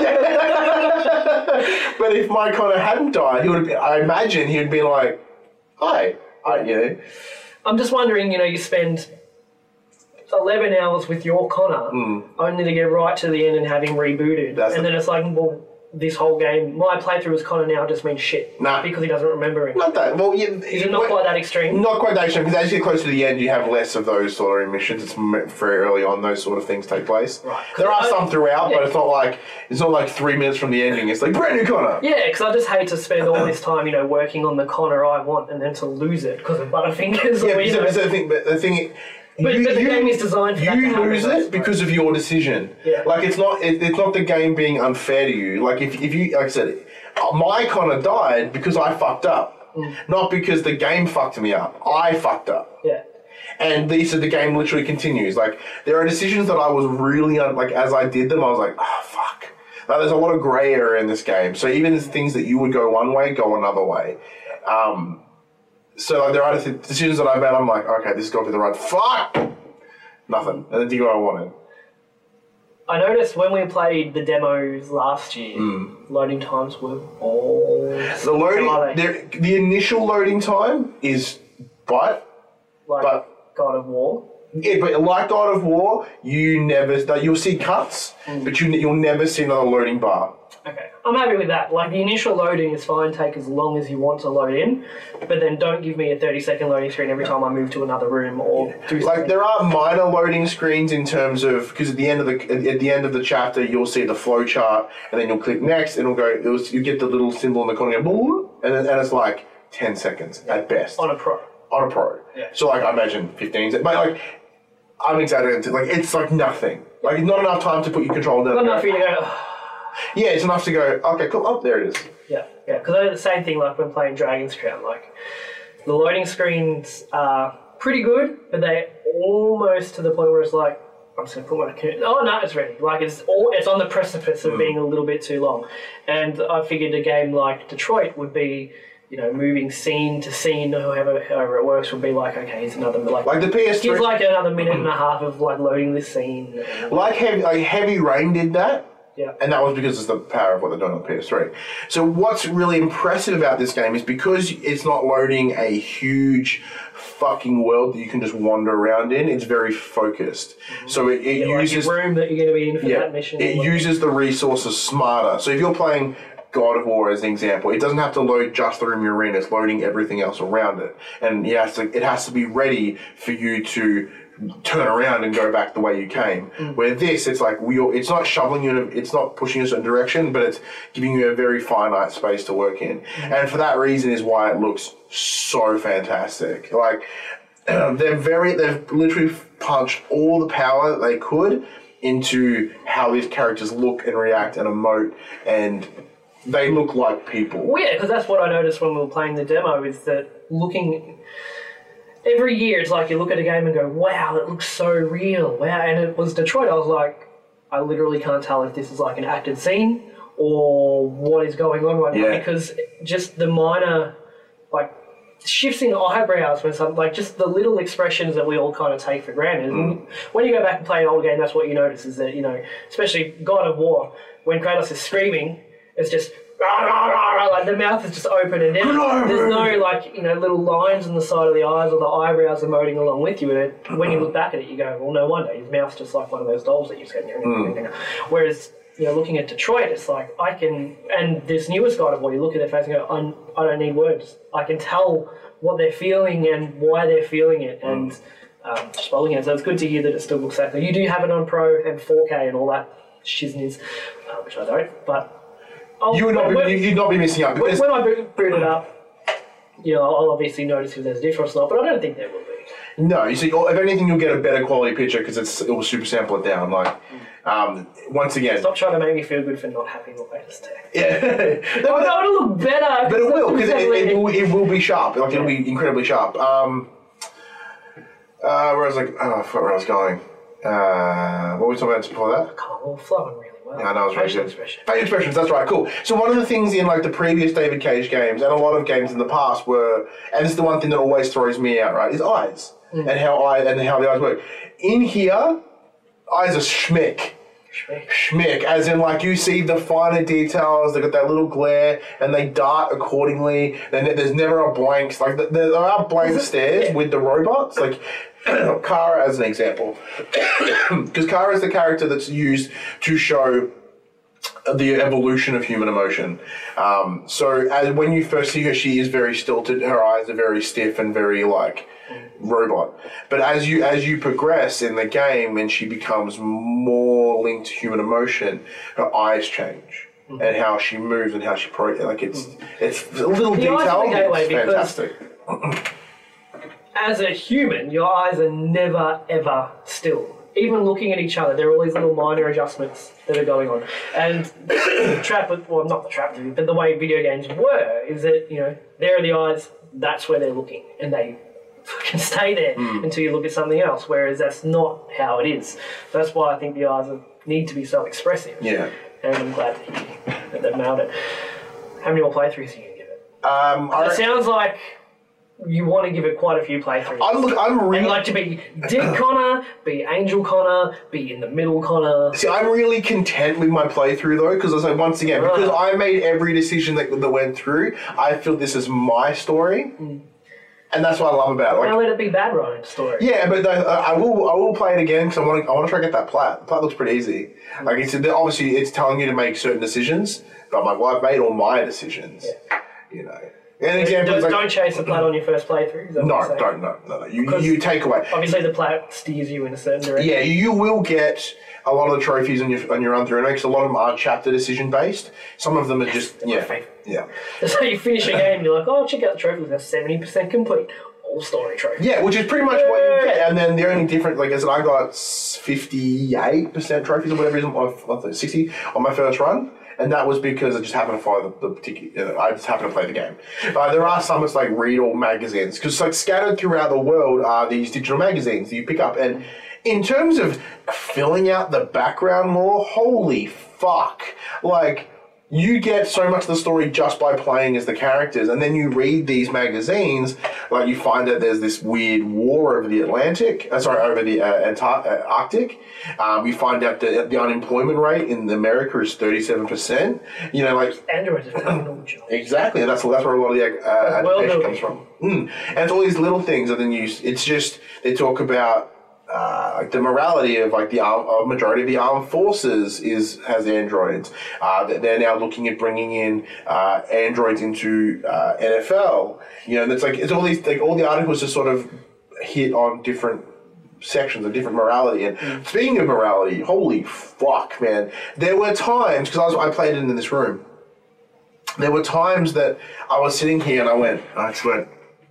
But if my Connor hadn't died, I imagine he'd be like, hi, I'm just wondering, you spend 11 hours with your Connor only to get right to the end and have him rebooted. Then it's like, well, this whole game, my playthrough as Connor now just means shit. Nah. Because he doesn't remember it. Not that. Well, Is it not quite that extreme? Not quite that extreme, because as you get close to the end, you have less of those sort of missions. It's very early on those sort of things take place. Right. There are some throughout, but it's not like 3 minutes from the ending. It's like brand new Connor. Yeah, because I just hate to spend all this time, working on the Connor I want and then to lose it because of Butterfingers. Yeah, or, but the thing. But the game is designed for that to You happen, lose it because of your decision. Yeah. Like it's not the game being unfair to you. Like if you like I said, my Connor died because I fucked up, not because the game fucked me up. I fucked up. Yeah. And the game literally continues. Like there are decisions that I was really as I did them, I was like, oh fuck. Like, there's a lot of grey area in this game. So even things that you would go one way, go another way. So there are decisions that I've made, I'm like, okay, this has got to be the right... Fuck! Nothing. And then do what I wanted. I noticed when we played the demos last year, loading times were balls. The initial loading time is but God of War. Yeah, but like God of War, you'll see cuts, but you'll never see another loading bar. Okay, I'm happy with that. Like, the initial loading is fine, take as long as you want to load in, but then don't give me a 30-second loading screen every time I move to another room or do something. Like, there are minor loading screens in terms of, because at the end of the chapter, you'll see the flow chart, and then you'll click next, and you get the little symbol in the corner, and it's like 10 seconds at best. On a Pro. Yeah. So, like, I imagine 15 seconds. But, like, I'm exaggerating. Like, it's like nothing. Like, not enough time to put your controller down. Not enough for you to go... Yeah, it's enough to go, okay, cool, oh, there it is. Yeah, because I do the same thing like when playing Dragon's Crown. Like, the loading screens are pretty good, but they're almost to the point where it's like, I'm just going to put my... Oh, no, it's ready. Like, it's on the precipice of being a little bit too long. And I figured a game like Detroit would be... moving scene to scene, however it works, would be like, okay, here's another... Like the PS3... Here's like another minute and a half of like loading this scene. Like Heavy Rain did that. Yeah. And that was because it's the power of what they're doing on PS3. So what's really impressive about this game is because it's not loading a huge fucking world that you can just wander around in, it's very focused. So it uses... Like your room that you're going to be in for that mission. It uses the resources smarter. So if you're playing God of War as an example, it doesn't have to load just the room you're in, it's loading everything else around it. And it has to be ready for you to turn around and go back the way you came. Where this, it's like it's not shoveling you, it's not pushing you in a certain direction, but it's giving you a very finite space to work in. And for that reason is why it looks so fantastic. Like, they've literally punched all the power that they could into how these characters look and react and emote, and they look like people. Well, yeah, because that's what I noticed when we were playing the demo, is that every year it's like you look at a game and go, wow, that looks so real. Wow, and it was Detroit. I was like, I literally can't tell if this is like an acted scene or what is going on right now, because just the minor, like, shifts in eyebrows when something, like, just the little expressions that we all kind of take for granted. When you go back and play an old game, that's what you notice, is that, you know, especially God of War, when Kratos is screaming, it's just rah, rah, rah, rah, like the mouth is just open, and then there's no, like, you know, little lines on the side of the eyes or the eyebrows emoting along with you. And when you look back at it, you go, well, no wonder, his mouth's just like one of those dolls that you said. Whereas, you know, looking at Detroit, it's like, I can, and this newest God of War, you look at their face and go, I don't need words. I can tell what they're feeling and why they're feeling it, and just rolling it. So it's good to hear that it still looks that good. You do have it on Pro and 4K and all that shizness, which I don't, but you'd not be missing out. When I boot it up, you know, I'll obviously notice if there's a difference or not, but I don't think there will be. No, you see, if anything, you'll get a better quality picture because it will super sample it down. Like, once again, stop trying to make me feel good for not having the latest tech. Yeah, it'll look better. But it will, because it will be sharp. Like, it'll be incredibly sharp. Where I was like, I forgot where I was going. What were we talking about before that? Come on, we're flowing really well. Yeah, I know, it was very good. Expression. Facial expressions, that's right, cool. So one of the things in, like, the previous David Cage games, and a lot of games in the past were, and this is the one thing that always throws me out, right, is eyes. And how the eyes work. In here, eyes are schmick. Schmick, as in, like, you see the finer details, they've got that little glare, and they dart accordingly, and there's never a blank, like, there are blank stares with the robots, like, Kara as an example, because Kara is the character that's used to show the evolution of human emotion. So when you first see her, she is very stilted, her eyes are very stiff and very, like, robot. But as you progress in the game and she becomes more linked to human emotion, her eyes change. And how she moves and how she it's a little detail. It's fantastic. As a human, your eyes are never ever still. Even looking at each other, there are all these little minor adjustments that are going on. And the trap, well, not the trap, but the way video games were, is that, you know, there are the eyes, that's where they're looking, and they fucking stay there until you look at something else, whereas that's not how it is. That's why I think the eyes need to be so expressive. Yeah. And I'm glad that they've nailed it. How many more playthroughs are you going to give it? It sounds like you want to give it quite a few playthroughs. I'm really... And like to be Dick Connor, be Angel Connor, be in the middle Connor. See, I'm really content with my playthrough, though, because I was like, once again, because I made every decision that went through, I feel this is my story. And that's what I love about it. Like, now let it be Bad Ryan's story. Yeah, but I will play it again because I want to try to get that plat. The plat looks pretty easy. Like, obviously it's telling you to make certain decisions, but I'm like, well, I've made all my decisions. Yeah. You know. An example is like, don't chase the plat on your first playthrough. No. You take away. Obviously, the plat steers you in a certain direction. Yeah, you will get a lot of the trophies on your run through, because a lot of them are chapter decision based. Some of them are just yeah. So you finish a game, and you're like, oh, check out the trophies. They're 70% complete. All story trophies. Yeah, which is pretty much what you get. And then the only difference, like I said, I got 58% trophies or whatever it is, 60 on my first run. And that was because I just happened to follow the particular... I just happened to play the game. There are some that's like read all magazines. Because like scattered throughout the world are these digital magazines that you pick up. And in terms of filling out the background lore, holy fuck. Like, you get so much of the story just by playing as the characters. And then you read these magazines, like you find that there's this weird war over the Arctic. You find out that the unemployment rate in America is 37%. You know, like... Androids are taking all the jobs. Exactly, and that's where a lot of the agitation comes from. And it's all these little things, and then it's just, they talk about like the morality of like a majority of the armed forces has androids. They're now looking at bringing in androids into NFL. You know, and it's all these, like, all the articles just sort of hit on different sections of different morality. And speaking of morality, holy fuck, man. There were times, because I played it in this room, there were times that I was sitting here and I just went,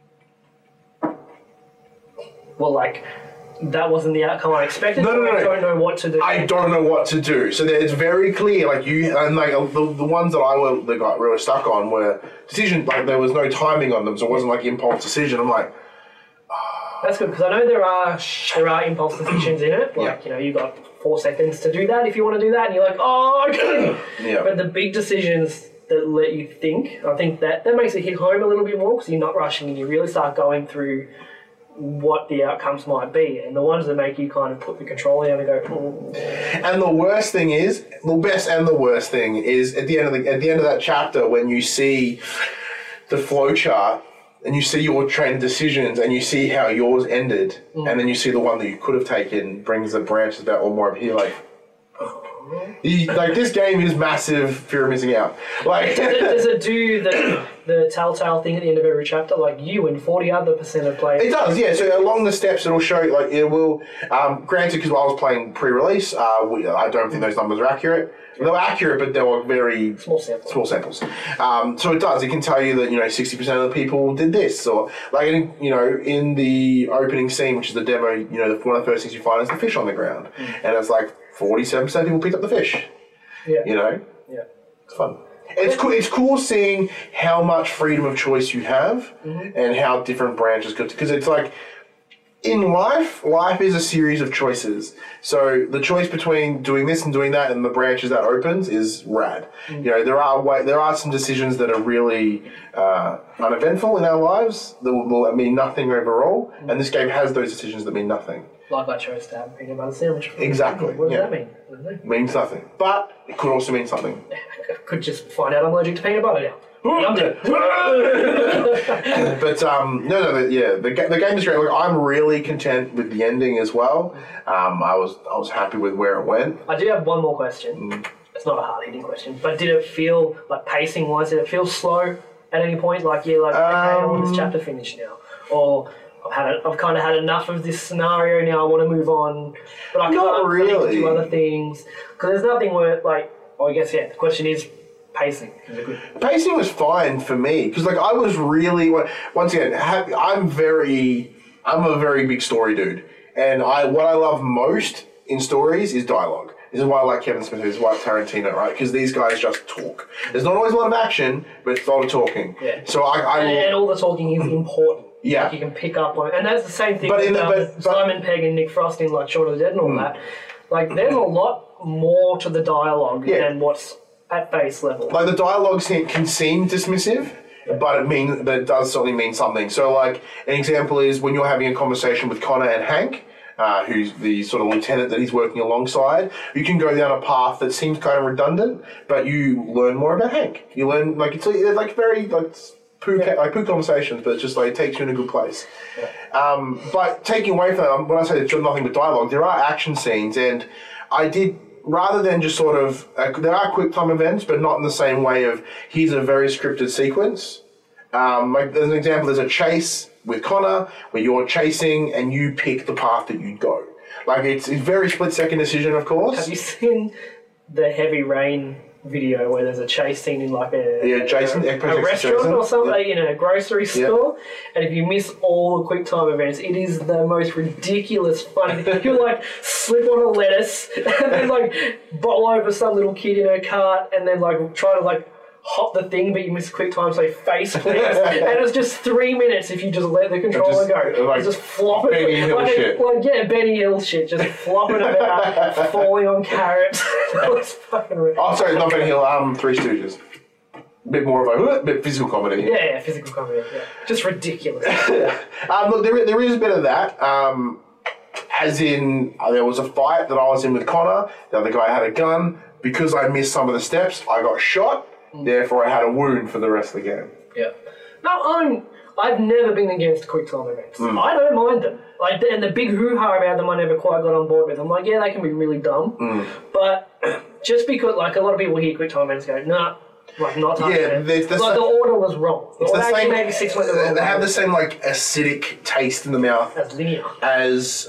Well, like, that wasn't the outcome I expected. No. I don't know what to do. I don't know what to do. So it's very clear, like the ones that got really stuck on were decisions, like there was no timing on them, so it wasn't like impulse decision. I'm like, That's good, because I know there are impulse decisions in it. Like, you've got 4 seconds to do that if you want to do that, and you're like, oh, okay. Yeah. But the big decisions that let you think, I think that makes it hit home a little bit more, because you're not rushing and you really start going through what the outcomes might be, and the ones that make you kind of put the control down and go. And the worst thing is, the best and the worst thing is at the end of that chapter when you see the flow chart and you see your train of decisions and you see how yours ended, and then you see the one that you could have taken brings the branches back or more of here, like. Like this game is massive fear of missing out. Like, does it do the telltale thing at the end of every chapter, like you and 40 other % of players? It does, yeah. So along the steps, it'll show you, like, it will. Granted, because I was playing pre-release, I don't think those numbers are accurate. They were accurate, but they were very small samples. So it does. It can tell you that 60% of the people did this, or like in the opening scene, which is the demo. One of the first things you find is the fish on the ground, and it's like 47% of people picked up the fish. Yeah. Yeah. It's fun. It's cool. It's cool seeing how much freedom of choice you have, and how different branches go. Because it's like in life is a series of choices. So the choice between doing this and doing that, and the branches that opens is rad. There are some decisions that are really uneventful in our lives that will mean nothing overall, and this game has those decisions that mean nothing. Like I chose to have a peanut butter sandwich. Exactly. What does that mean? I don't know. Means nothing, but it could also mean something. I could just find out I'm allergic to peanut butter now. I'm dead. But the game is great. Like, I'm really content with the ending as well. I was happy with where it went. I do have one more question. It's not a hard-hitting question, but did it feel like pacing-wise? Did it feel slow at any point? Like okay, I want this chapter finished now, or I've kind of had enough of this scenario now. I want to move on, but I can't really do other things because there's nothing where the question is. Pacing. Pacing was fine for me because I was really once again I'm a very big story dude, and what I love most in stories is dialogue. This is why I like Kevin Smith. This is why I like Tarantino, right? Because these guys just talk. There's not always a lot of action, but it's a lot of talking. Yeah. So and all the talking is important. Yeah. Like you can pick up on, and that's the same thing with Simon Pegg and Nick Frost in Shaun of the Dead and all that. Like there's a lot more to the dialogue than what's at base level. Like the dialogue can seem dismissive, but it does certainly mean something. So an example is when you're having a conversation with Connor and Hank, who's the sort of lieutenant that he's working alongside, you can go down a path that seems kind of redundant, but you learn more about Hank. You learn it's very poo conversations, but it's just it takes you in a good place. Yeah. But taking away from that, when I say it's nothing but dialogue, there are action scenes, and I did. Rather than just sort of, there are quick time events, but not in the same way of here's a very scripted sequence. As an example, there's a chase with Connor where you're chasing and you pick the path that you'd go. It's a very split-second decision, of course. Have you seen the Heavy Rain video where there's a chase scene in a restaurant or something, in a grocery store, and if you miss all the quick time events, it is the most ridiculous funny thing. You'll slip on a lettuce and then bowl over some little kid in her cart and then try to hop the thing, but you miss quick time, so face plants, and it's just 3 minutes if you just let the controller go. It's just flopping. Benny Hill shit. Benny Hill shit, just flopping about, falling on carrots. That was fucking ridiculous. Oh, sorry, not Benny Hill, Three Stooges. Bit more of a bit physical comedy. Yeah, physical comedy. Yeah. Just ridiculous. Look, there is a bit of that. As in, there was a fight that I was in with Connor. The other guy had a gun. Because I missed some of the steps, I got shot. Therefore, I had a wound for the rest of the game. Yeah. No, I've never been against quick time events. I don't mind them. And the big hoo-ha about them, I never quite got on board with. I'm they can be really dumb. But just because, a lot of people hear quick time events go, nah, Like not touching Yeah, it. there's the Like the order was wrong. The It's the order same. 1986 went the wrong They have way. the same like acidic taste in the mouth That's linear. as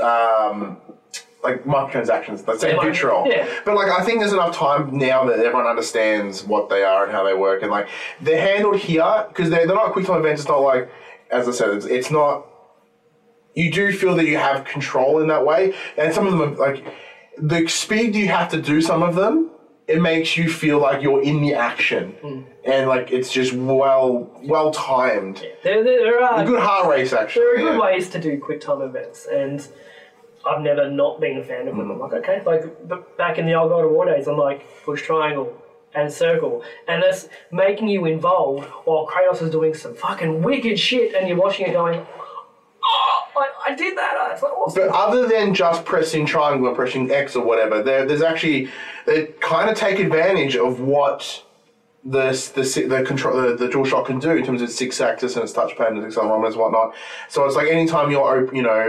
like microtransactions. The same Yeah, vitriol. yeah. But like I think there's enough time now that everyone understands what they are and how they work, and like they're handled here because they're not quick time events. It's not like, as I said, it's not. You do feel that you have control in that way, and some of them are like the speed you have to do some of them. It makes you feel like you're in the action, and like it's just well timed. There are A good heart race, actually. There are good yeah. ways to do quick time events, and I've never not been a fan of them. I'm like, okay, like back in the old God of War days, I'm like, push triangle and circle, and that's making you involved while Kratos is doing some fucking wicked shit, and you're watching it going, oh, I did that. It's like awesome. But other than just pressing triangle or pressing X or whatever, there's actually they kind of take advantage of what the DualShock can do in terms of its 6-axis and its touchpad and its accelerometers and whatnot. So it's like anytime you're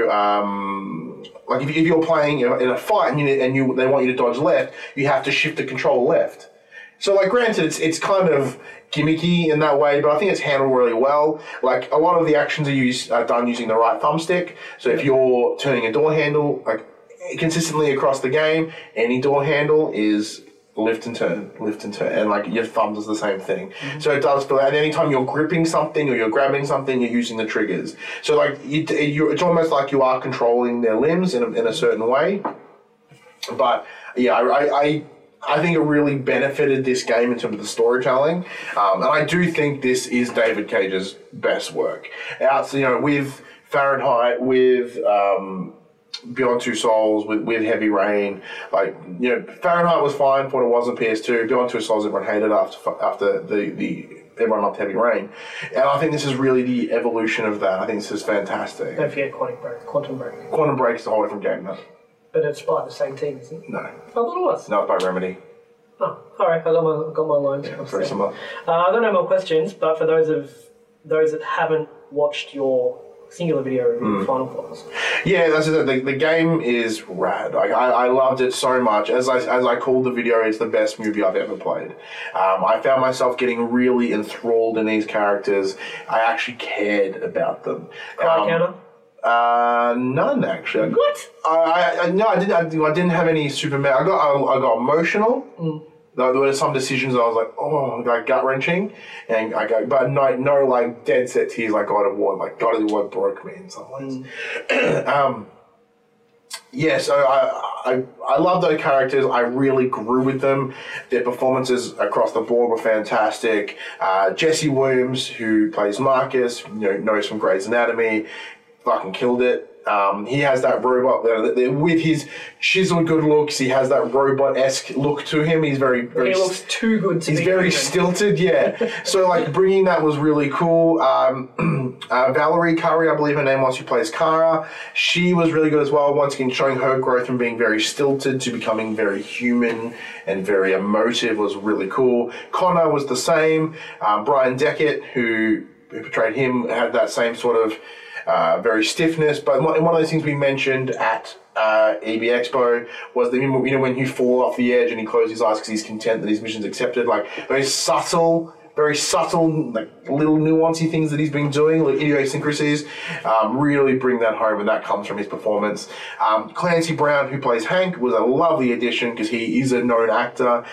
like if you're playing in a fight and they want you to dodge left, you have to shift the control left. So like granted, it's kind of gimmicky in that way, but I think it's handled really well. Like a lot of the actions are done using the right thumbstick. So if you're turning a door handle, like consistently across the game, any door handle is lift and turn, and like your thumb does the same thing. So it does feel. And anytime you're gripping something or you're grabbing something, you're using the triggers. So like it's almost like you are controlling their limbs in a certain way. But yeah, I think it really benefited this game in terms of the storytelling, and I do think this is David Cage's best work. With Fahrenheit, with Beyond Two Souls, with Heavy Rain, Fahrenheit was fine for what it was on PS2. Beyond Two Souls, everyone hated after everyone loved Heavy Rain, and I think this is really the evolution of that. I think this is fantastic. Don't forget Quantum Break. Quantum Break is a whole different game, no? But it's by the same team, isn't it? No, I thought it was. no, it's by Remedy. Oh, alright, I got my lines. Very similar. I've got no more questions, but for those that haven't watched your singular video review of Final Force. Yeah, that's it. The game is rad. Like, I loved it so much. As I called the video, it's the best movie I've ever played. I found myself getting really enthralled in these characters. I actually cared about them. Cry counter? None actually. What? I didn't have any super. I got emotional. There were some decisions that I was like, oh, like gut wrenching, and but no, like dead set tears like God of War. Like God of War broke me in some ways. Yeah, so I love those characters. I really grew with them. Their performances across the board were fantastic. Jesse Williams, who plays Marcus, knows from Grey's Anatomy, fucking killed it. He has that robot with his chiseled good looks. He has that robot-esque look to him. He's very He looks too good to be He's very human. stilted, yeah. So like bringing that was really cool. Valerie Curry, I believe her name was, who plays Kara. She was really good as well. Once again, showing her growth from being very stilted to becoming very human and very emotive was really cool. Connor was the same. Brian Deckett, who portrayed him, had that same sort of very stiffness, but one of those things we mentioned at EB Expo was that when he fall off the edge and he closed his eyes because he's content that his mission's accepted, like very subtle, like little nuancey things that he's been doing, like idiosyncrasies, really bring that home, and that comes from his performance. Clancy Brown, who plays Hank, was a lovely addition because he is a known actor.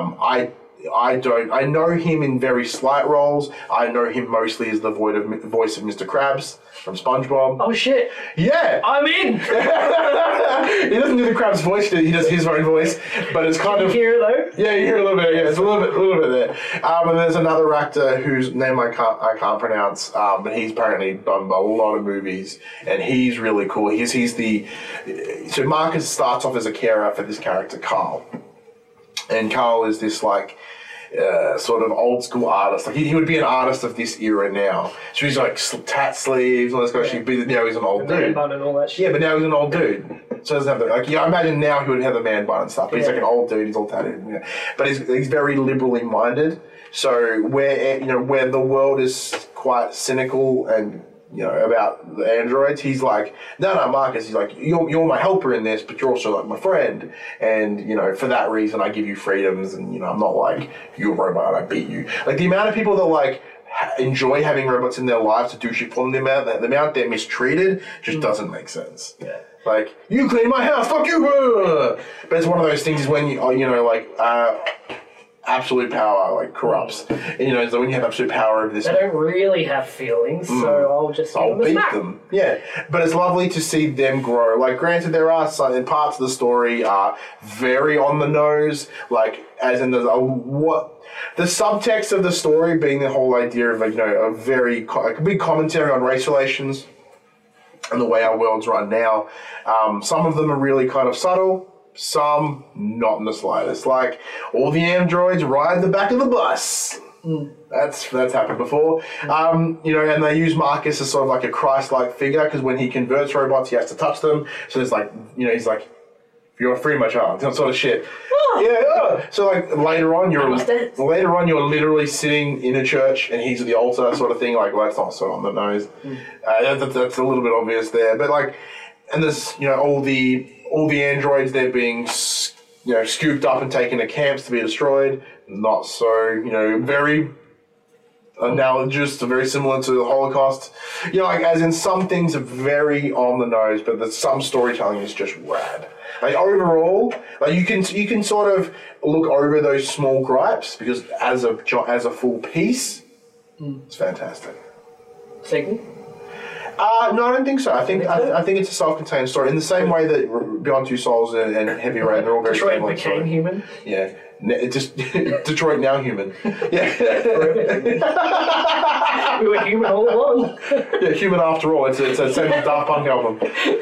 I know him in very slight roles. I know him mostly as the voice of Mr. Krabs from SpongeBob. Oh shit! Yeah! I'm in! He doesn't do the Krabs voice, he does his own voice, but it's kind of... Here though? Yeah, you hear a little bit, yeah, it's a little bit there. And there's another actor whose name I can't pronounce, but he's apparently done a lot of movies, and he's really cool. So Marcus starts off as a carer for this character, Carl. And Carl is this like sort of old school artist. Like he would be an artist of this era now. So he's like tat sleeves, all this kind of shit. But now he's an old Man dude. bun and all that shit. Yeah, but now he's an old dude. So he doesn't have the, like, I imagine now he would have the man bun and stuff. But he's like an old dude. He's all tatted. But he's very liberally minded. So where the world is quite cynical and about the androids, he's like, no, Marcus, he's like, you're my helper in this, but you're also like my friend, and for that reason I give you freedoms, and I'm not like, you're a robot and I beat you. Like the amount of people that like enjoy having robots in their lives to do shit for them, the amount they're mistreated just doesn't make sense. Yeah. Like, you clean my house, fuck you! But it's one of those things is when absolute power like corrupts. And, so when you have absolute power over this, They don't really have feelings, so I'll just give them a beat smack. them. Yeah, but it's lovely to see them grow. Like, granted, there are some parts of the story are very on the nose. Like, as in the subtext of the story being the whole idea of a very a big commentary on race relations and the way our world's run now. Some of them are really kind of subtle. Some not in the slightest. Like, all the androids ride the back of the bus. That's happened before. And they use Marcus as sort of like a Christ-like figure, because when he converts robots, he has to touch them. So there's like, he's like, you're free, my child, that sort of shit. So like later on, you're literally sitting in a church, and he's at the altar, sort of thing. Like, well, that's not so on the nose. That's a little bit obvious there, but like, and there's all the androids, they're being scooped up and taken to camps to be destroyed. Not so, very analogous, very similar to the Holocaust. As in some things are very on the nose, but some storytelling is just rad. Like overall, like you can sort of look over those small gripes, because as a full piece, it's fantastic. Sequel? No, I don't think so. I think it's a self-contained story in the same way that Beyond Two Souls and Heavy Rain, they're all very Detroit similar. became human. Yeah, it's just Detroit now human. Yeah, We were human all along. yeah, human after all. It's a Central Daft Punk album.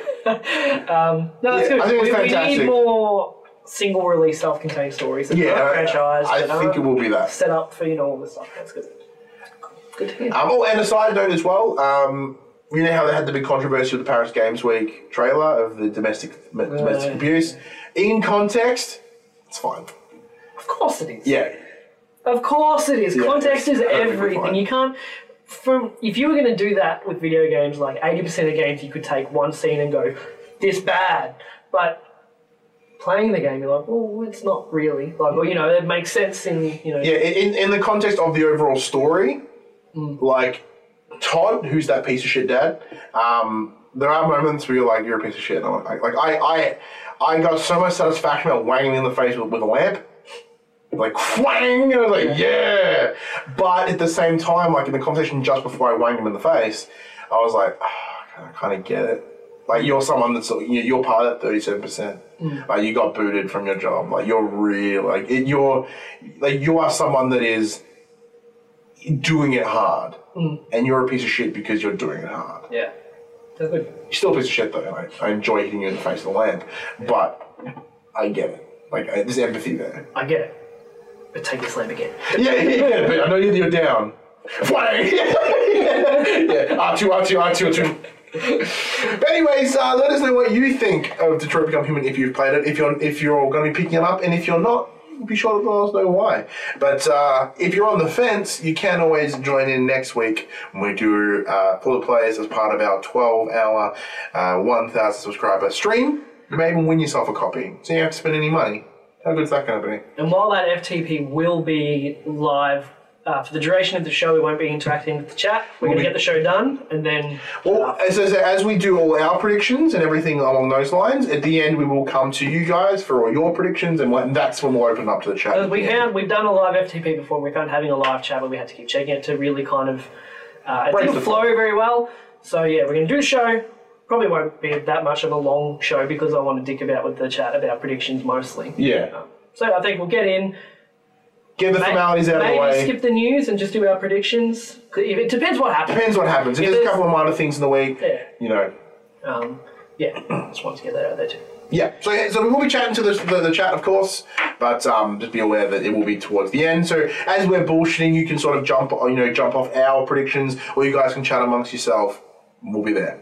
No, that's good. I think it's we fantastic. need more single-release, self-contained stories. That aren't franchised. I think it will be that. Set up for all this stuff. That's good. Good to hear. And a side note as well. You know how they had the big controversy with the Paris Games Week trailer of the domestic abuse? In context, it's fine. Of course it is. Yeah. Of course it is. Yeah, Context is perfectly everything. fine. You can't... If you were going to do that with video games, like 80% of games, you could take one scene and go, this bad. But playing the game, you're like, well, it's not really. Like, well, it makes sense in, Yeah, in the context of the overall story, like, Todd, who's that piece of shit dad, there are moments where you're like, you're a piece of shit. And I'm like, I got so much satisfaction about wanging him in the face with a lamp. Like, whang! And I was like, yeah! But at the same time, like in the conversation just before I wanged him in the face, I was like, I kind of get it. Like, you're someone that's, you're part of that 37%. Like, you got booted from your job. Like, you're real. You are someone that is doing it hard. And you're a piece of shit because you're doing it hard. Yeah. That's good. You're still a piece of shit, though. I enjoy hitting you in the face with a lamp. But I get it. Like, there's empathy there. I get it. But take this lamp again. Yeah, but I know you're down. Flying! Yeah, R2. But anyways, let us know what you think of Detroit Become Human if you've played it. If you're going to be picking it up, and if you're not, be sure to let us know why. But if you're on the fence, you can always join in next week when we do For the Players as part of our 12-hour, 1,000 subscriber stream. You may even win yourself a copy, so you don't have to spend any money. How good is that going to be? And while that FTP will be live for the duration of the show, we won't be interacting with the chat. We're going to get the show done, and then... Well, as we do all our predictions and everything along those lines, at the end we will come to you guys for all your predictions, and that's when we'll open up to the chat. We've done a live FTP before. We found having a live chat, but we had to keep checking it to really kind of... it didn't flow very well. So, yeah, we're going to do the show. Probably won't be that much of a long show because I want to dick about with the chat about predictions mostly. Yeah. So I think we'll get in... Get the formalities out of the way. Maybe skip the news and just do our predictions. It depends what happens. Depends what happens. If there's a couple of minor things in the week, Yeah, just wanted to get that out there too. Yeah, so we will be chatting to the chat, of course, but just be aware that it will be towards the end. So as we're bullshitting, you can sort of jump off our predictions, or you guys can chat amongst yourself. We'll be there.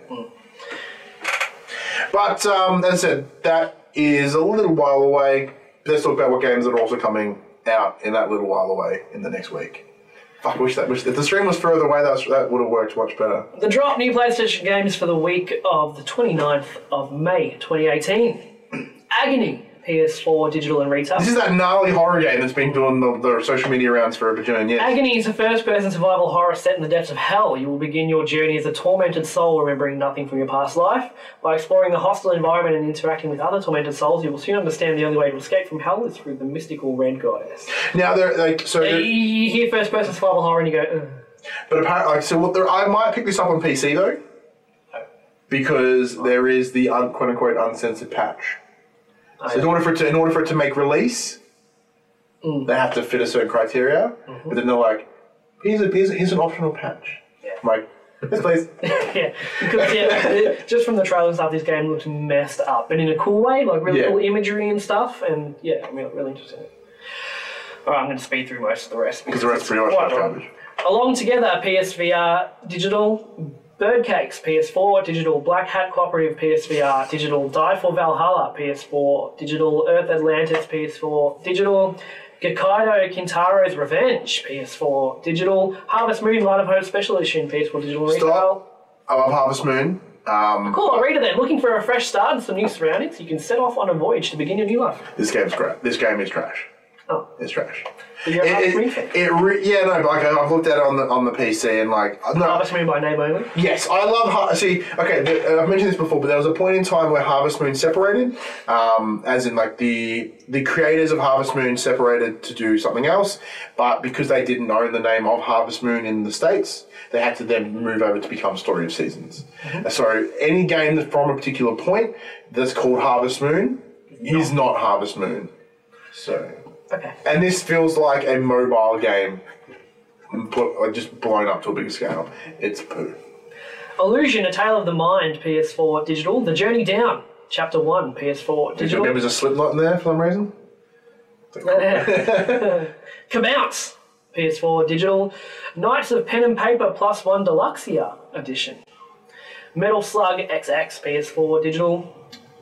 But as I said, that is a little while away. Let's talk about what games are also coming out in that little while away in the next week. Fuck, wish if the stream was further away, that would have worked much better. The drop new PlayStation games for the week of the 29th of May 2018. Agony, PS4, digital and retail. This is that gnarly horror game that's been doing the social media rounds for a bajillion years. Agony is a first-person survival horror set in the depths of hell. You will begin your journey as a tormented soul, remembering nothing from your past life. By exploring the hostile environment and interacting with other tormented souls, you will soon understand the only way to escape from hell is through the mystical red goddess. Now, they're like You hear first-person survival horror and you go, ugh. But apparently, I might pick this up on PC though, because there is the quote unquote uncensored patch. So in order for it to make release, they have to fit a certain criteria. But then they're like, here's an optional patch. Yeah. I'm like, yes, please. Yeah, because just from the trailer and stuff, this game looks messed up, but in a cool way, like really cool imagery and stuff, and yeah, I mean, really interesting. Alright, I'm going to speed through most of the rest. Because the rest pretty much garbage. Along Together, PSVR digital. Birdcakes, PS4 digital. Black Hat Cooperative, PSVR digital. Die for Valhalla, PS4 digital. Earth Atlantis, PS4 digital. Gekaido Kintaro's Revenge, PS4 digital. Harvest Moon Light of Hope Special Edition, PS4 digital retail. Stop. I love Harvest Moon. Cool, I'll read it then. Looking for a fresh start and some new surroundings, you can set off on a voyage to begin your new life. This game's great. This game is trash. Oh. It's trash. But you're a Harvest Moon fan. But like I've looked at it on the PC and like no. Harvest Moon by name only? Yes, I love I've mentioned this before, but there was a point in time where Harvest Moon separated, as in like the creators of Harvest Moon separated to do something else, but because they didn't own the name of Harvest Moon in the States, they had to then move over to become Story of Seasons. So any game that from a particular point that's called Harvest Moon is not Harvest Moon. So. Okay. And this feels like a mobile game, just blown up to a bigger scale. It's poo. Illusion, A Tale of the Mind, PS4 digital. The Journey Down, Chapter 1, PS4 Did you digital. remember there's a Slipknot in there for some reason? Kabounce, PS4 digital. Knights of Pen and Paper Plus One Deluxia edition. Metal Slug XX, PS4 digital.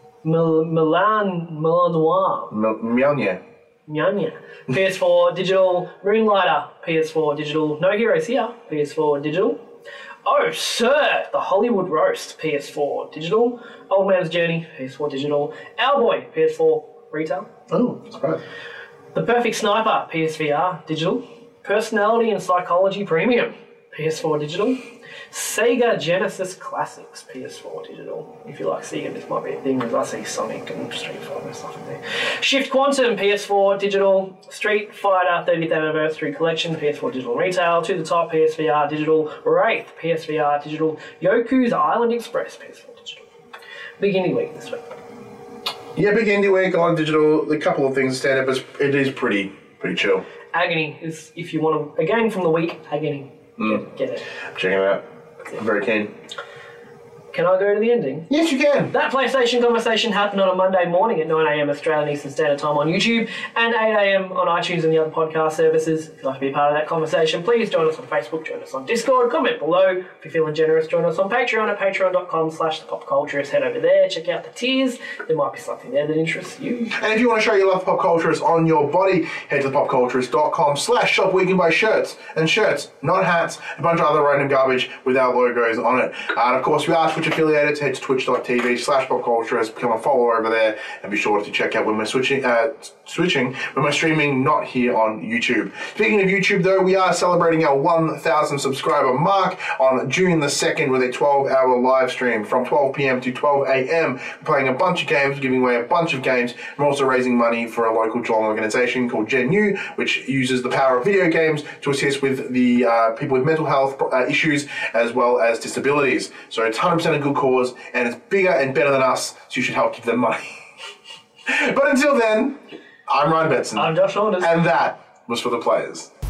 Milan Noir. Mjolnir. Nyanya. PS4 digital. Moonlighter, PS4 digital. No Heroes Here, PS4 digital. Oh Sir, The Hollywood Roast, PS4 digital. Old Man's Journey, PS4 digital. Owlboy, PS4 retail. Oh, surprise. The Perfect Sniper, PSVR digital. Personality and Psychology Premium, PS4 digital. Sega Genesis Classics, PS4 digital. If you like Sega, this might be a thing, because I see Sonic and Street Fighter and stuff in there. Shift Quantum, PS4 digital. Street Fighter 30th Anniversary Collection, PS4 digital retail. To the Top, PSVR digital. Wraith, PSVR digital. Yoku's Island Express, PS4 digital. Big indie week this week. Yeah, big indie week, a lot of digital, a couple of things stand up, but it is pretty chill. Agony is, if you want a game from the week, Agony. Get it. Checking it out. I'm very keen. Can I go to the ending? Yes, you can. That PlayStation conversation happened on a Monday morning at 9 a.m. Australian Eastern Standard Time on YouTube and 8 a.m. on iTunes and the other podcast services. If you'd like to be a part of that conversation, please join us on Facebook, join us on Discord, comment below. If you're feeling generous, join us on Patreon at patreon.com/thepopculturist. Head over there, check out the tiers. There might be something there that interests you. And if you want to show your love for Pop Culturist on your body, head to thepopculturist.com/shop where you can buy shirts, not hats, a bunch of other random garbage with our logos on it. And of course, we are Twitch affiliated, head to twitch.tv/popculturist, become a follower over there, and be sure to check out when we're switching when we're streaming, not here on YouTube. Speaking of YouTube though, we are celebrating our 1,000 subscriber mark on June the 2nd with a 12-hour live stream from 12 p.m. to 12 a.m. We're playing a bunch of games, giving away a bunch of games. We're also raising money for a local Geelong organisation called Gen U, which uses the power of video games to assist with the people with mental health issues as well as disabilities. So it's 100% a good cause, and it's bigger and better than us, so you should help give them money. But until then, I'm Ryan Betson. I'm Josh Saunders. And that was For The Players.